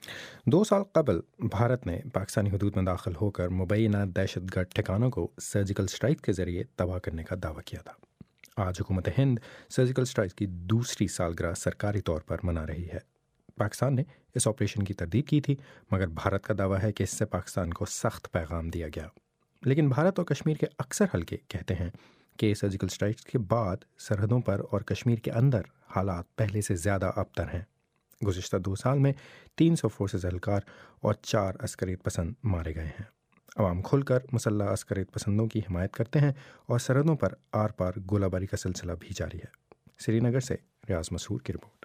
2 سال قبل بھارت نے پاکستانی حدود میں داخل ہو کر مبینہ دہشت گرد ٹھکانوں کو سرجیکل اسٹرائک کے ذریعے تباہ کرنے کا دعویٰ کیا تھا. آج حکومت ہند سرجیکل اسٹرائک کی دوسری سالگرہ سرکاری طور پر منا رہی ہے. پاکستان نے اس آپریشن کی تردید کی تھی، مگر بھارت کا دعویٰ ہے کہ اس سے پاکستان کو سخت پیغام دیا گیا. لیکن بھارت اور کشمیر کے اکثر حلقے کہتے ہیں کہ سرجیکل اسٹرائک کے بعد سرحدوں پر اور کشمیر کے اندر حالات پہلے سے زیادہ ابتر ہیں. گزشتہ 2 سال میں 300 فورسز اہلکار اور 4 عسکریت پسند مارے گئے ہیں. عوام کھل کر مسلح عسکریت پسندوں کی حمایت کرتے ہیں اور سرحدوں پر آر پار گولہ باری کا سلسلہ بھی جاری ہے. سری نگر سے ریاض مسعود کی رپورٹ.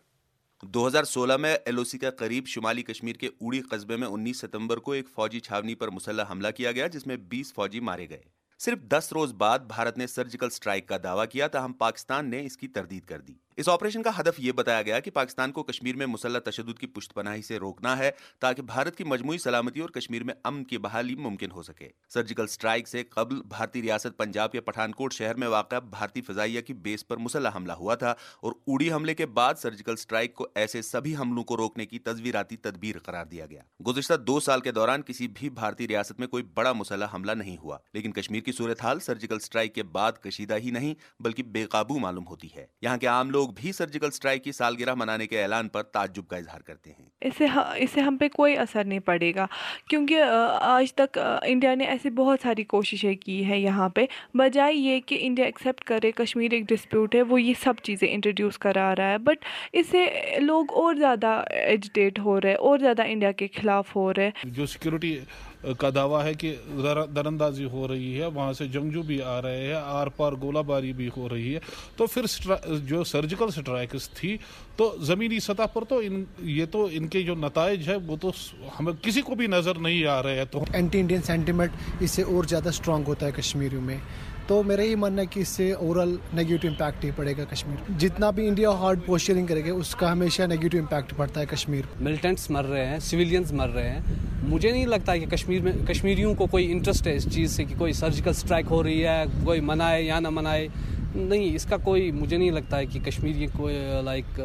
2016 میں LOC کے قریب شمالی کشمیر کے اوڑی قصبے میں 19 ستمبر کو ایک فوجی چھاونی پر مسلح حملہ کیا گیا جس میں 20 فوجی مارے گئے. صرف 10 روز بعد بھارت نے سرجیکل اسٹرائک کا دعویٰ کیا، تاہم پاکستان نے اس کی تردید کر دی. اس آپریشن کا ہدف یہ بتایا گیا کہ پاکستان کو کشمیر میں مسلح تشدد کی پشت پناہی سے روکنا ہے تاکہ بھارت کی مجموعی سلامتی اور کشمیر میں امن کی بحالی ممکن ہو سکے. سرجیکل اسٹرائک سے قبل بھارتی ریاست پنجاب کے پٹھان کوٹ شہر میں واقع بھارتی فضائیہ کی بیس پر مسلح حملہ ہوا تھا اور اوڑی حملے کے بعد سرجیکل اسٹرائک کو ایسے سبھی حملوں کو روکنے کی تزویراتی تدبیر قرار دیا گیا. گزشتہ 2 سال کے دوران کسی بھی بھارتی ریاست میں کوئی بڑا مسلح حملہ نہیں ہوا، لیکن کشمیر کی صورتحال سرجیکل اسٹرائک کے بعد کشیدہ ہی نہیں بلکہ بے قابو معلوم ہوتی ہے. یہاں کے عام لوگ بھی سرجیکل اسٹرائک کی سالگرہ منانے کے اعلان پر تعجب کا اظہار کرتے ہیں. اس سے ہم پہ کوئی اثر نہیں پڑے گا کیونکہ آج تک انڈیا نے ایسی بہت ساری کوششیں کی ہیں. یہاں پہ بجائے یہ کہ انڈیا ایکسیپٹ کرے کشمیر ایک ڈسپیوٹ ہے، وہ یہ سب چیزیں انٹروڈیوس کرا رہا ہے. بٹ اس سے لوگ اور زیادہ ایجیٹیٹ ہو رہے، اور زیادہ انڈیا کے خلاف ہو رہے. جو سیکورٹی کا دعویٰ ہے کہ دراندازی ہو رہی ہے، وہاں سے جنگجو بھی آ رہے ہیں، آر پار گولہ باری بھی ہو رہی ہے، تو پھر جو سرجیکل اسٹرائکس تھی تو زمینی سطح پر تو یہ تو ان کے جو نتائج ہے وہ تو ہمیں کسی کو بھی نظر نہیں آ رہے ہیں. تو اینٹی انڈین سینٹیمنٹ اس سے اور زیادہ اسٹرانگ ہوتا ہے کشمیریوں میں، تو میرا یہ ماننا ہے کہ اس سے اوورل نیگیٹو امپیکٹ ہی پڑے گا کشمیر. جتنا بھی انڈیا ہارڈ پوسچرنگ کرے گا اس کا ہمیشہ نیگیٹو امپیکٹ پڑتا ہے کشمیر. ملٹنٹس مر رہے ہیں، سویلینز مر رہے ہیں. مجھے نہیں لگتا کہ کشمیر میں کشمیریوں کو کوئی انٹرسٹ ہے اس چیز سے کہ کوئی سرجیکل اسٹرائک ہو رہی ہے، کوئی منائے یا نہ منائے. نہیں، اس کا کوئی مجھے نہیں لگتا ہے کہ کشمیری کوئی like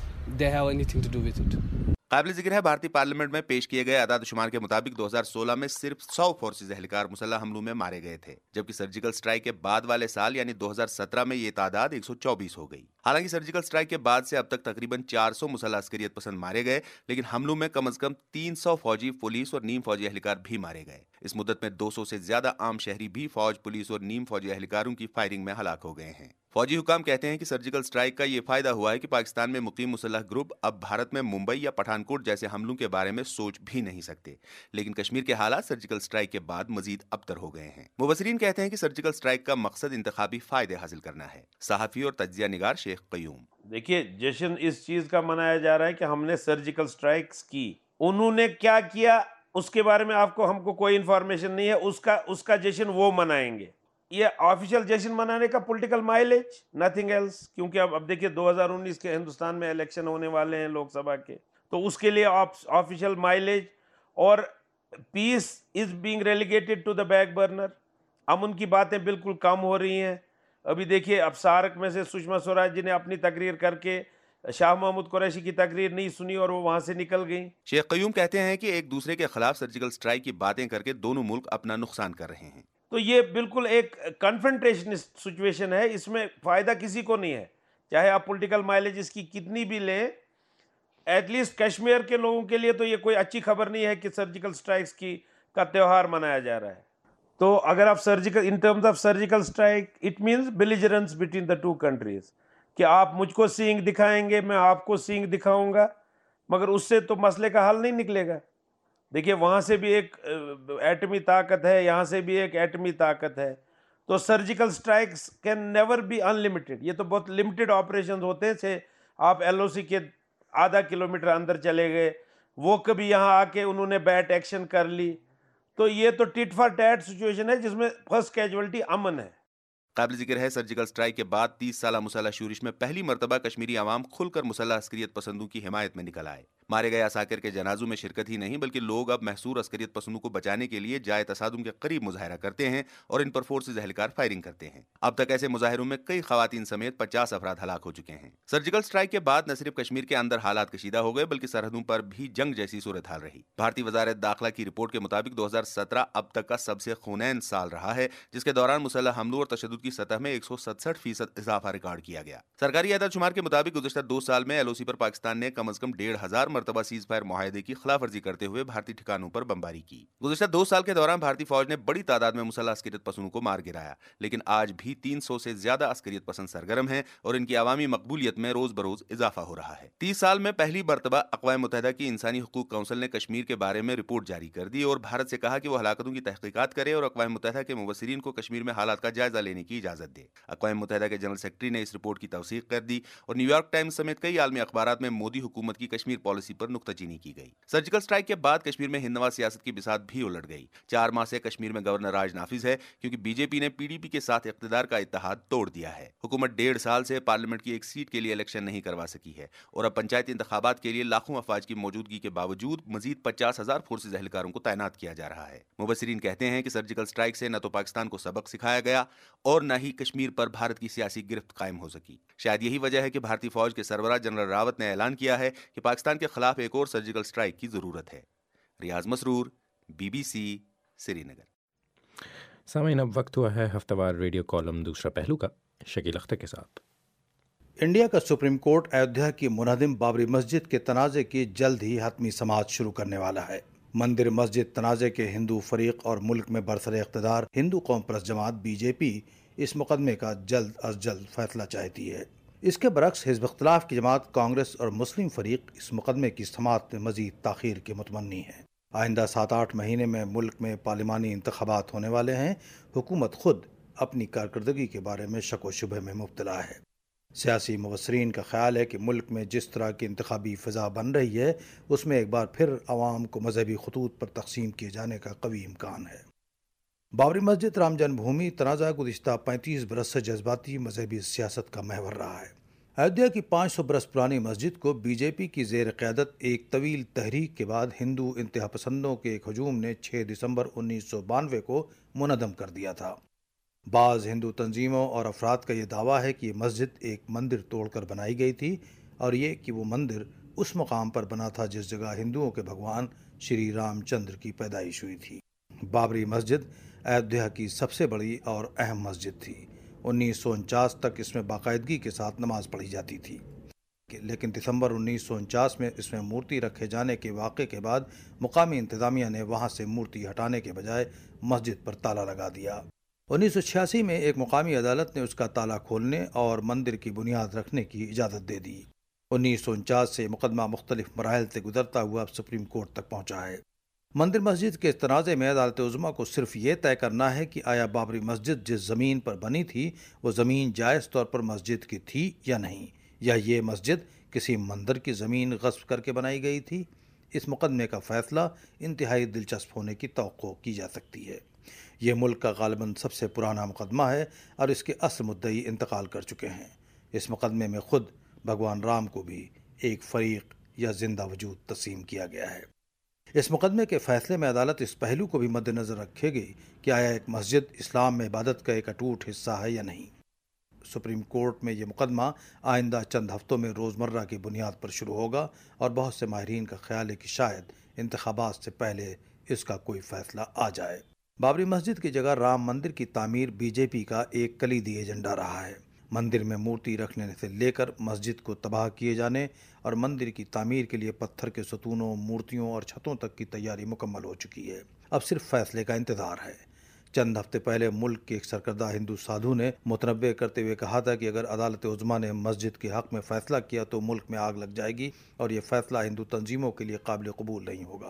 they have anything to do with it. قابل ذکر ہے بھارتی پارلیمنٹ میں پیش کیے گئے اعداد و شمار کے مطابق 2016 میں صرف 100 فورسز اہلکار مسلح حملوں میں مارے گئے تھے، جبکہ سرجیکل اسٹرائک کے بعد والے سال یعنی 2017 میں یہ تعداد 124 ہو گئی. حالانکہ سرجیکل اسٹرائک کے بعد سے اب تک تقریباً 400 مسلح عسکریت پسند مارے گئے، لیکن حملوں میں کم از کم 300 فوجی، پولیس اور نیم فوجی اہلکار بھی مارے گئے. اس مدت میں 200 سے زیادہ عام شہری بھی فوج، پولیس اور نیم فوجی اہلکاروں کی فائرنگ میں ہلاک ہو گئے ہیں. فوجی حکام کہتے ہیں کہ سرجیکل اسٹرائک کا یہ فائدہ ہوا ہے کہ پاکستان میں مقیم مسلح گروپ اب بھارت میں ممبئی یا پٹھان کوٹ جیسے حملوں کے بارے میں سوچ بھی نہیں سکتے. لیکن کشمیر کے حالات سرجیکل اسٹرائک کے بعد مزید ابتر ہو گئے ہیں. مبصرین کہتے ہیں کہ سرجیکل اسٹرائک کا مقصد انتخابی فائدے حاصل کرنا ہے. صحافی اور تجزیہ نگار شیخ قیوم: دیکھیے، جشن اس چیز کا منایا جا رہا ہے کہ ہم نے سرجیکل اسٹرائکس کی. انہوں نے کیا کیا اس کے بارے میں ہم کو کوئی انفارمیشن نہیں ہے. اس کا جشن وہ منائیں گے. یہ آفیشیل جشن منانے کا پولیٹیکل مائلیج، نتھنگ ایلس. کیونکہ اب دیکھیے 2019 کے ہندوستان میں الیکشن ہونے والے ہیں لوک سبھا کے، تو اس کے لیے آفیشیل مائلیج. اور peace is being relegated to the back burner. امن کی باتیں بالکل کم ہو رہی ہیں. ابھی دیکھیے اب سارک میں سے سشما سوراج جی نے اپنی تقریر کر کے شاہ محمود قریشی کی تقریر نہیں سنی اور وہ وہاں سے نکل گئیں. شیخ قیوم کہتے ہیں کہ ایک دوسرے کے خلاف سرجیکل اسٹرائک کی باتیں کر کے دونوں ملک اپنا نقصان کر رہے ہیں. تو یہ بالکل ایک کنفرنٹیشن سچویشن ہے. اس میں فائدہ کسی کو نہیں ہے، چاہے آپ پولیٹیکل مائلیج اس کی کتنی بھی لیں. ایٹ لیسٹ کشمیر کے لوگوں کے لیے تو یہ کوئی اچھی خبر نہیں ہے کہ سرجیکل اسٹرائکس کا تہوار منایا جا رہا ہے. تو اگر آپ in terms of surgical strike it means belligerence between the two countries, کہ آپ مجھ کو سینگ دکھائیں گے، میں آپ کو سینگ دکھاؤں گا، مگر اس سے تو مسئلے کا حل نہیں نکلے گا. देखिए वहाँ से भी एक एटमी ताकत है, यहाँ से भी एक एटमी ताकत है, तो surgical strikes can never be unlimited. ये तो बहुत लिमिटेड ऑपरेशन होते हैं, से आप LOC के आधा किलोमीटर अंदर चले गए, वो कभी यहाँ आके उन्होंने बैट एक्शन कर ली, तो ये तो टिट फॉर टैट सिचुएशन है जिसमें फर्स्ट कैजुअलिटी अमन है। काबिल जिक्र है सर्जिकल स्ट्राइक के बाद 30 साला मुसल्ह शूरिश में पहली मरतबा कश्मीरी आवाम खुलकर मुसल्ह अस्करियत पसंदों की हिमायत में निकल आए। मारे गए असाकिर के जनाजों में शिरकत ही नहीं बल्कि लोग अब महसूर अस्करियत पसंदों को बचाने के लिए जाए तसादुम के करीब मुजाहरा करते हैं और इन पर फोर्सेज एहलकार फायरिंग करते हैं। अब तक ऐसे मुजाहरों में कई खवातीन समेत 50 अफराद हलाक हो चुके हैं। सर्जिकल स्ट्राइक के बाद न सिर्फ कश्मीर के अंदर हालात कशीदा हो गए बल्कि सरहदों पर भी जंग जैसी सूरत हाल रही। भारतीय वजारत दाखिला की रिपोर्ट के मुताबिक 2017 अब तक का सबसे खूनैन साल रहा है, जिसके दौरान मुसल्लह हमलों और तशद्दुद की सतह में 167% इजाफा रिकॉर्ड किया गया। सरकारी आदाद शुमार के मुताबिक गुज़श्ता 2 साल में LOC पर पाकिस्तान ने कम अज कम 1,500 मरतबा सीज फायर मुआहदे की खिलाफवर्जी करते हुए भारतीय ठिकानों पर बमबारी की। गुज़श्ता 2 साल के दौरान भारतीय फौज ने बड़ी तादाद में मुसल्लह अस्करियत पसंदों को मार गिराया, लेकिन आज भी 300 से ज्यादा अस्करियत पसंद सरगर्म हैं और इनकी अवामी मकबूलियत में रोज बरोज इजाफा हो रहा है। 30 साल में पहली मरतबा अक़वाम मुत्तहिदा की इंसानी हुकूक काउंसिल ने कश्मीर के बारे में रिपोर्ट जारी कर दी और भारत से कहा कि वो हलाकतों की तहकीकात करे और अक़वाम मुत्तहिदा के मुबस्सिरीन को कश्मीर में हालात का जायजा लेने की इजाजत दे। अक़वाम मुत्तहिदा के जनरल सेक्रेटरी ने इस रिपोर्ट की तौसीक कर दी और न्यूयॉर्क टाइम्स समेत कई आलमी अखबारात में मोदी हुकूमत की कश्मीर पॉलिसी पर नुक्ताचीनी की गई। सर्जिकल स्ट्राइक के बाद कश्मीर में हिंदनवा सियासत की बिसात भी उलट गई। 4 माह से कश्मीर में गवर्नर राज नाफिज है क्योंकि बीजेपी ने PDP के साथ इख्तिदार का इत्तेहाद तोड़ दिया है। हुकूमत 1.5 साल से पार्लियामेंट की एक सीट के लिए इलेक्शन नहीं करवा सकी है और अब पंचायती इंतखाबात के लिए लाखों अफवाज की मौजूदगी के बावजूद मजीद 50,000 फोर्सेज एहलकारों को तैनात किया जा रहा है। मुबस्सिरीन कहते हैं कि सर्जिकल स्ट्राइक से न तो पाकिस्तान को सबक सिखाया गया और न ही कश्मीर पर भारत की सियासी गिरफ्त कायम हो सकी। शायद यही वजह है कि भारतीय फौज के सरबराह जनरल रावत ने ऐलान किया है कि पाकिस्तान के खिलाफ एक और सर्जिकल स्ट्राइक की जरूरत है। रियाज मसरूर, BBC, श्रीनगर। सामीन, अब वक्त हुआ है हफ्तावार रेडियो कॉलम दूसरा पहलू का, शकील अख्तर के साथ। इंडिया का सुप्रीम कोर्ट अयोध्या की मुनहदिम बाबरी मस्जिद के तनाज़े की जल्द ही हतमी समाअत शुरू करने वाला है। मंदिर मस्जिद तनाज़े के हिंदू फरीक और मुल्क में बरसरे इख्तिदार हिंदू कौम परस्त जमात BJP इस मुकदमे का जल्द अज जल्द फैसला चाहती है। इसके बरक्स हिज़्ब इख्तिलाफ की जमात कांग्रेस और मुस्लिम फरीक इस मुकदमे की समाअत में मजीद ताख़ीर के मुतमन्नी है। आइंदा 7-8 महीने में मुल्क में पार्लिमानी इंतखाबात होने वाले हैं। हुकूमत खुद अपनी कारकर्दगी के बारे में शक व शुबे में मुब्तला है। सियासी मुबस्सिरीन का ख्याल है कि मुल्क में जिस तरह की इंतखाबी फ़िज़ा बन रही है उसमें एक बार फिर अवाम को मजहबी खतूत पर तकसीम किए जाने का कवी इम्कान है। बाबरी मस्जिद राम जन्मभूमि तनाज़ा गुज़िश्ता 35 बरस से जज्बाती मजहबी सियासत का महवर रहा है। अयोध्या की 500 बरस पुरानी मस्जिद को BJP की ज़ेर क़यादत एक तवील तहरीक के बाद हिंदू इंतहा पसंदों के एक हजूम ने 6 दिसंबर 1992 को मुनदम कर दिया था। बाज़ हिंदू तंजीमों और अफराद का ये दावा है कि ये मस्जिद एक मंदिर तोड़कर बनाई गई थी और ये कि वो मंदिर उस मुकाम पर बना था जिस जगह हिंदुओं के भगवान श्री रामचंद्र की पैदाइश हुई थी। बाबरी मस्जिद अयोध्या की सबसे बड़ी और अहम मस्जिद थी। 1949 तक इसमें बाकायदगी के साथ नमाज पढ़ी जाती थी, लेकिन दिसंबर 1949 में इसमें मूर्ति रखे जाने के वाक़े के बाद मुकामी इंतज़ामिया ने वहाँ से मूर्ति हटाने के बजाय मस्जिद पर ताला लगा दिया। 1986 में एक मुकामी अदालत ने उसका ताला खोलने और मंदिर की बुनियाद रखने की इजाज़त दे दी। 1949 से मुकदमा मुख्तलिफ मराहल से गुजरता हुआ अब सुप्रीम कोर्ट तक पहुँचा है। मंदिर मस्जिद के इस तनाज़े में अदालत उज़्मा को सिर्फ ये तय करना है कि आया बाबरी मस्जिद जिस ज़मीन पर बनी थी वो ज़मीन जायज़ तौर पर मस्जिद की थी या नहीं, या ये मस्जिद किसी मंदिर की ज़मीन गस्ब करके बनाई गई थी। इस मुकदमे का फ़ैसला इंतहाई दिलचस्प होने की तवक्को की जा सकती है। ये मुल्क का गालिबन सबसे पुराना मुकदमा है और इसके असल मुद्दई इंतकाल कर चुके हैं। इस मुकदमे में खुद भगवान राम को भी एक फरीक या जिंदा वजूद तस्लीम किया गया है। इस मुकदमे के फैसले में अदालत इस पहलू को भी मद्देनज़र रखेगी कि आया एक मस्जिद इस्लाम में इबादत का एक अटूट हिस्सा है या नहीं। सुप्रीम कोर्ट में यह मुकदमा आइंदा चंद हफ्तों में रोज़मर्रा की बुनियाद पर शुरू होगा और बहुत से माहिरीन का ख्याल है कि शायद इंतखाबात से पहले इसका कोई फ़ैसला आ जाए। बाबरी मस्जिद की जगह राम मंदिर की तामीर BJP का एक कलीदी एजेंडा रहा है। मंदिर में मूर्ति रखने से लेकर मस्जिद को तबाह किए जाने और मंदिर की तामीर के लिए पत्थर के सतूनों, मूर्तियों और छतों तक की तैयारी मुकम्मल हो चुकी है। अब सिर्फ फैसले का इंतज़ार है। चंद हफ्ते पहले मुल्क के एक सरकर्दा हिंदू साधु ने मुतनब्बे करते हुए कहा था कि अगर अदालत उज़्मा ने मस्जिद के हक़ में फ़ैसला किया तो मुल्क में आग लग जाएगी और ये फ़ैसला हिंदू तंजीमों के लिए काबिल कबूल नहीं होगा।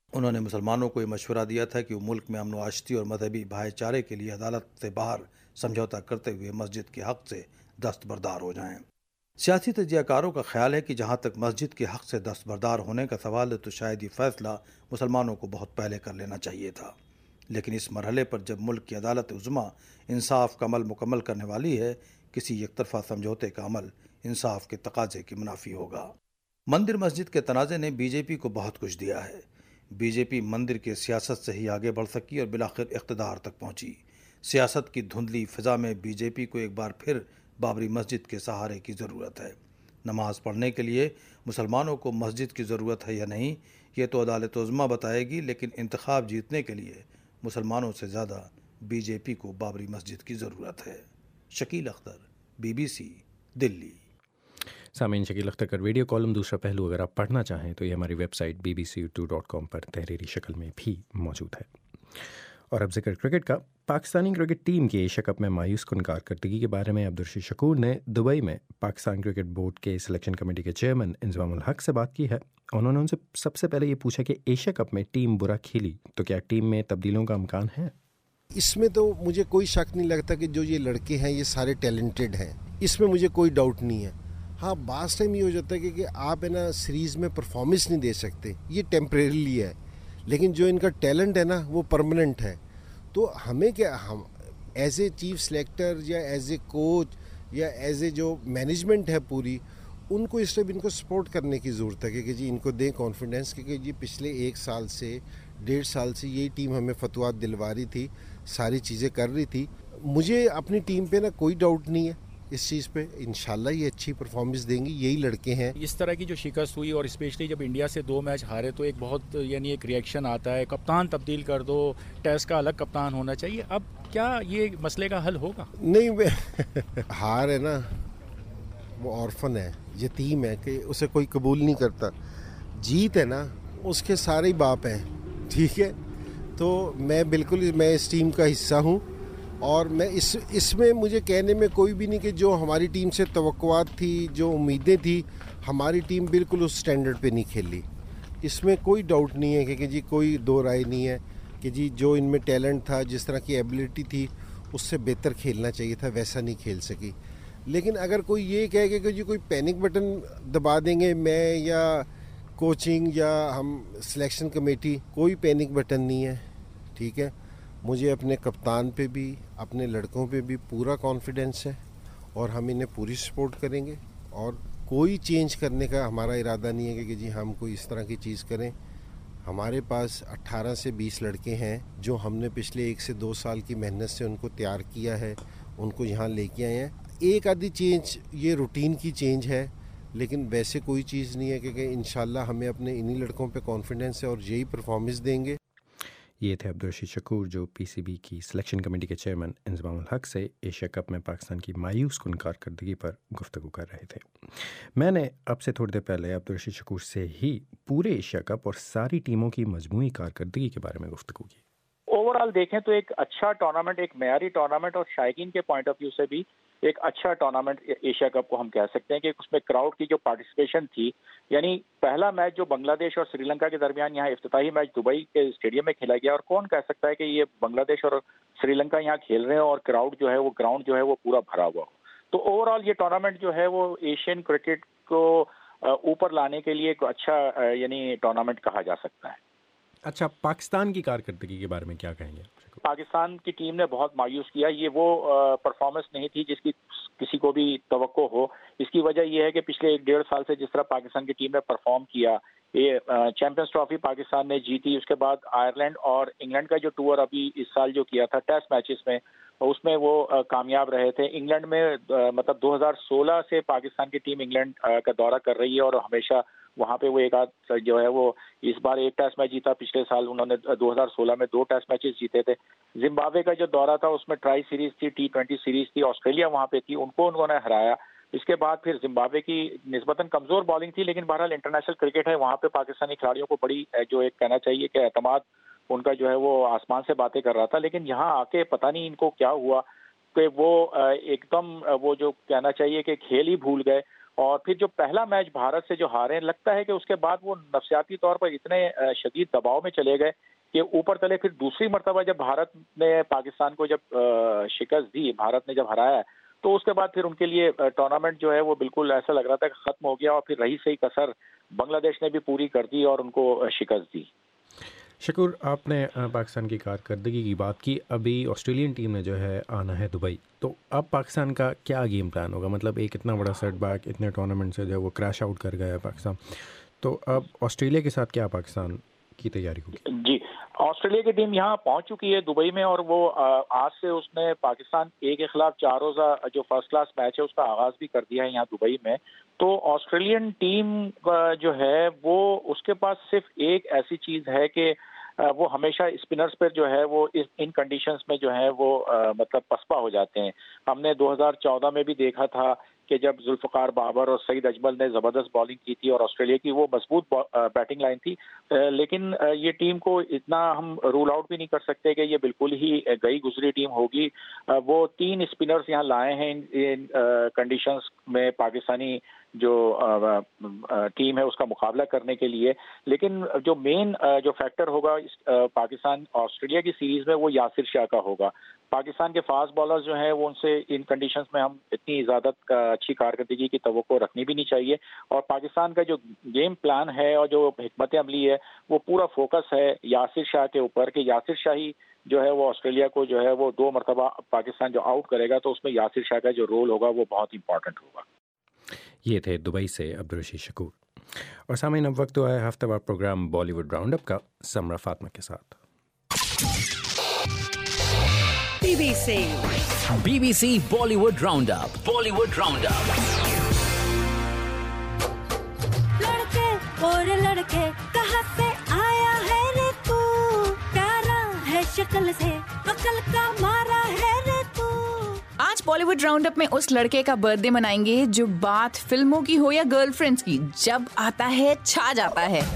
उन्होंने मुसलमानों को ये मशवरा दिया था कि वो मुल्क में अमन व आशती और मजहबी भाईचारे के लिए अदालत से बाहर समझौता करते हुए मस्जिद के हक़ से दस्तबरदार हो जाएं। सियासी तजियाकारों का ख्याल है कि जहाँ तक मस्जिद के हक़ से दस्तबरदार होने का सवाल है तो शायद ये फ़ैसला मुसलमानों को बहुत पहले कर लेना चाहिए था, लेकिन इस मरहले पर जब मुल्क की अदालत उज़्मा इंसाफ का अमल मुकम्मल करने वाली है, किसी एक तरफा समझौते का अमल इंसाफ के तकाजे के मुनाफी होगा। मंदिर मस्जिद के तनाज़े ने बीजेपी को बहुत कुछ दिया है। बीजेपी मंदिर के सियासत से ही आगे बढ़ सकी और बिलाखिर इख्तिदार तक पहुंची। सियासत की धुंधली फिजा में बीजेपी को एक बार फिर बाबरी मस्जिद के सहारे की ज़रूरत है। नमाज पढ़ने के लिए मुसलमानों को मस्जिद की ज़रूरत है या नहीं, ये तो अदालत उज़्मा बताएगी, लेकिन इंतखाब जीतने के लिए मुसलमानों से ज़्यादा बीजेपी को बाबरी मस्जिद की ज़रूरत है। शकील अख्तर, BBC, दिल्ली। सामीन, शकील अख्तर का वीडियो कॉलम दूसरा पहलू अगर आप पढ़ना चाहें तो ये हमारी वेबसाइट bbc2.com पर तहरीरी शक्ल में भी मौजूद है। और अब जिक्र क्रिकेट का। पाकिस्तानी क्रिकेट टीम की एशिया कप में मायूस कुन कारकर्दगी के बारे में अब्दुल रशीद शकूर ने दुबई में पाकिस्तान क्रिकेट बोर्ड के सिलेक्शन कमेटी के चेयरमैन इंजमामुल हक से बात की है। उन्होंने उनसे सबसे पहले ये पूछा कि एशिया कप में टीम बुरा खेली तो क्या टीम में तब्दीलियों का इम्कान है? इसमें तो मुझे कोई शक नहीं लगता कि जो ये लड़के हैं ये सारे टैलेंटेड हैं, इसमें मुझे कोई डाउट नहीं है। हाँ, बास टाइम ये हो जाता है कि आप है ना सीरीज़ में परफॉर्मेंस नहीं दे सकते, ये टेम्परेरीली है, लेकिन जो इनका टैलेंट है ना वो परमानेंट है। तो हमें क्या, हम एज ए चीफ सेलेक्टर या एज ए कोच या एज ए जो मैनेजमेंट है पूरी, उनको इस टाइप इनको सपोर्ट करने की ज़रूरत है कि जी इनको दें कॉन्फिडेंस, क्योंकि ये पिछले 1 साल से 1.5 साल से यही टीम हमें फतवात दिलवा रही थी, सारी चीज़ें कर रही थी। मुझे अपनी टीम पे ना कोई डाउट नहीं है इस चीज़ पे, इंशाल्लाह ये अच्छी परफॉर्मेंस देंगी, यही लड़के हैं। इस तरह की जो शिकस्त हुई और स्पेशली जब इंडिया से 2 मैच हारे तो एक बहुत यानी एक रिएक्शन आता है, कप्तान तब्दील कर दो, टेस्ट का अलग कप्तान होना चाहिए। अब क्या ये मसले का हल होगा? नहीं हार है ना, वो ऑर्फन है, यतीम है कि उसे कोई कबूल नहीं करता। जीत है ना, उसके सारे ही बाप हैं, ठीक है। तो मैं इस टीम का हिस्सा हूँ और मैं इसमें मुझे कहने में कोई भी नहीं कि जो हमारी टीम से तवक्कुआत थी, जो उम्मीदें थी, हमारी टीम बिल्कुल उस स्टैंडर्ड पे नहीं खेली। इसमें कोई डाउट नहीं है कि जी कोई दो राय नहीं है कि जी जो इनमें टैलेंट था, जिस तरह की एबिलिटी थी, उससे बेहतर खेलना चाहिए था, वैसा नहीं खेल सकी। लेकिन अगर कोई ये कहे कि जी कोई पैनिक बटन दबा देंगे मैं या कोचिंग या हम सिलेक्शन कमेटी, कोई पैनिक बटन नहीं है, ठीक है। मुझे अपने कप्तान पे भी, अपने लड़कों पे भी पूरा कॉन्फिडेंस है और हम इन्हें पूरी सपोर्ट करेंगे और कोई चेंज करने का हमारा इरादा नहीं है कि जी हम कोई इस तरह की चीज़ करें। हमारे पास 18 से 20 लड़के हैं जो हमने पिछले 1 से 2 साल की मेहनत से उनको तैयार किया है, उनको यहाँ लेके आए हैं। एक आधी चेंज ये रूटीन की चेंज है, लेकिन वैसे कोई चीज़ नहीं है कि इंशाल्लाह हमें अपने इन्हीं लड़कों पे कॉन्फिडेंस है और यही परफॉर्मेंस देंगे। ये थे अब्दुल रशीद शकूर जो PCB की सिलेक्शन कमेटी के चेयरमैन इंजमामुल हक से एशिया कप में पाकिस्तान की मायूस कुन कारकर्दगी पर गुफ्तगू कर रहे थे। मैंने अब से थोड़ी देर पहले अब्दुल रशीद शकूर से ही पूरे एशिया कप और सारी टीमों की मजमूई कारकर्दगी के बारे में गुफ्तगू की। ओवरऑल देखें तो एक अच्छा टूर्नामेंट, एक मेयारी टूर्नामेंट और शायकीन के पॉइंट ऑफ व्यू से भी एक अच्छा टूर्नामेंट एशिया कप को हम कह सकते हैं कि उसमें क्राउड की जो पार्टिसिपेशन थी, यानी पहला मैच जो बांग्लादेश और श्रीलंका के दरमियान यहाँ इफ्तिताही मैच दुबई के स्टेडियम में खेला गया और कौन कह सकता है कि ये बांग्लादेश और श्रीलंका यहाँ खेल रहे हैं और क्राउड जो है वो ग्राउंड जो है वो पूरा भरा हुआ हो। तो ओवरऑल ये टूर्नामेंट जो है वो एशियन क्रिकेट को ऊपर लाने के लिए एक अच्छा यानी टूर्नामेंट कहा जा सकता है। अच्छा, पाकिस्तान की कारकर्दगी के बारे में क्या कहेंगे? पाकिस्तान की टीम ने बहुत मायूस किया। ये वो परफॉर्मेंस नहीं थी जिसकी किसी को भी तवक्को हो। इसकी वजह यह है कि पिछले 1.5 साल से जिस तरह पाकिस्तान की टीम ने परफॉर्म किया, ये चैंपियंस ट्रॉफी पाकिस्तान ने जीती, उसके बाद आयरलैंड और इंग्लैंड का जो टूर अभी इस साल जो किया था टेस्ट मैचेस में, उसमें वो कामयाब रहे थे। इंग्लैंड में मतलब 2016 से पाकिस्तान की टीम इंग्लैंड का दौरा कर रही है और हमेशा वहाँ पे वो एक आध जो है वो इस बार एक टेस्ट मैच जीता, पिछले साल उन्होंने 2016 में 2 टेस्ट मैचेस जीते थे। जिम्बाब्वे का जो दौरा था उसमें ट्राई सीरीज थी, T20 सीरीज थी, ऑस्ट्रेलिया वहाँ पे थी, उनको उन्होंने हराया। इसके बाद फिर जिम्बाब्वे की निस्बतन कमजोर बॉलिंग थी, लेकिन बहरहाल इंटरनेशनल क्रिकेट है, वहाँ पे पाकिस्तानी खिलाड़ियों को बड़ी जो एक कहना चाहिए कि एतमाद उनका जो है वो आसमान से बातें कर रहा था। लेकिन यहाँ आके पता नहीं इनको क्या हुआ कि वो एकदम वो जो कहना चाहिए कि खेल ही भूल गए اور پھر جو پہلا میچ بھارت سے جو ہارے، لگتا ہے کہ اس کے بعد وہ نفسیاتی طور پر اتنے شدید دباؤ میں چلے گئے کہ اوپر تلے پھر دوسری مرتبہ جب بھارت نے پاکستان کو جب شکست دی، بھارت نے جب ہرایا، تو اس کے بعد پھر ان کے لیے ٹورنامنٹ جو ہے وہ بالکل ایسا لگ رہا تھا کہ ختم ہو گیا، اور پھر رہی صحیح کسر بنگلہ دیش نے بھی پوری کر دی اور ان کو شکست دی۔ شکور، آپ نے پاکستان کی کارکردگی کی بات کی، ابھی آسٹریلین ٹیم نے جو ہے آنا ہے دبئی، تو اب پاکستان کا کیا گیم پلان ہوگا؟ مطلب ایک اتنا بڑا سیٹ بیک اتنے ٹورنامنٹ سے جو وہ کریش آؤٹ کر گیا ہے پاکستان، تو اب آسٹریلیا کے ساتھ کیا پاکستان کی تیاری ہوگی؟ جی، آسٹریلیا کی ٹیم یہاں پہنچ چکی ہے دبئی میں، اور وہ آج سے اس نے پاکستان اے کے خلاف 4 روزہ جو فرسٹ کلاس میچ ہے اس کا آغاز بھی کر دیا ہے یہاں دبئی میں۔ تو آسٹریلین ٹیم جو ہے وہ اس کے پاس صرف ایک ایسی چیز ہے کہ وہ ہمیشہ اسپنرز پر جو ہے وہ ان کنڈیشنز میں جو ہے وہ مطلب پسپا ہو جاتے ہیں۔ ہم نے 2014 میں بھی دیکھا تھا کہ جب ذوالفقار بابر اور سعید اجمل نے زبردست بالنگ کی تھی اور آسٹریلیا کی وہ مضبوط بیٹنگ لائن تھی، لیکن یہ ٹیم کو اتنا ہم رول آؤٹ بھی نہیں کر سکتے کہ یہ بالکل ہی گئی گزری ٹیم ہوگی۔ وہ 3 اسپنرز یہاں لائے ہیں ان کنڈیشنز میں پاکستانی جو ٹیم ہے اس کا مقابلہ کرنے کے لیے، لیکن جو مین جو فیکٹر ہوگا پاکستان آسٹریلیا کی سیریز میں وہ یاسر شاہ کا ہوگا۔ پاکستان کے فاسٹ بالرز جو ہیں وہ ان سے ان کنڈیشنز میں ہم اتنی زیادہ اچھی کارکردگی کی توقع رکھنی بھی نہیں چاہیے، اور پاکستان کا جو گیم پلان ہے اور جو حکمت عملی ہے وہ پورا فوکس ہے یاسر شاہ کے اوپر، کہ یاسر شاہ ہی جو ہے وہ آسٹریلیا کو جو ہے وہ 2 مرتبہ پاکستان جو آؤٹ کرے گا تو اس میں یاسر شاہ کا جو رول ہوگا وہ بہت امپورٹنٹ ہوگا۔ یہ تھے دبئی سے عبدالرشید شکور۔ اور سامعین، اب وقت ہوا ہے ہفتہ وار program Bollywood round up کا سمرہ فاطمہ کے ساتھ۔ B B C Bollywood round up, Bollywood round up. لڑکے اور لڑکے کہاں سے آیا ہے رے تو، پیارا ہے شکل سے عقل کا مارا ہے رے تو۔ آج بالی ووڈ راؤنڈ اپ میں اس لڑکے کا برتھ ڈے منائیں گے جو بات فلموں کی ہو یا گرل فرینڈز کی، جب آتا ہے چھا جاتا ہے۔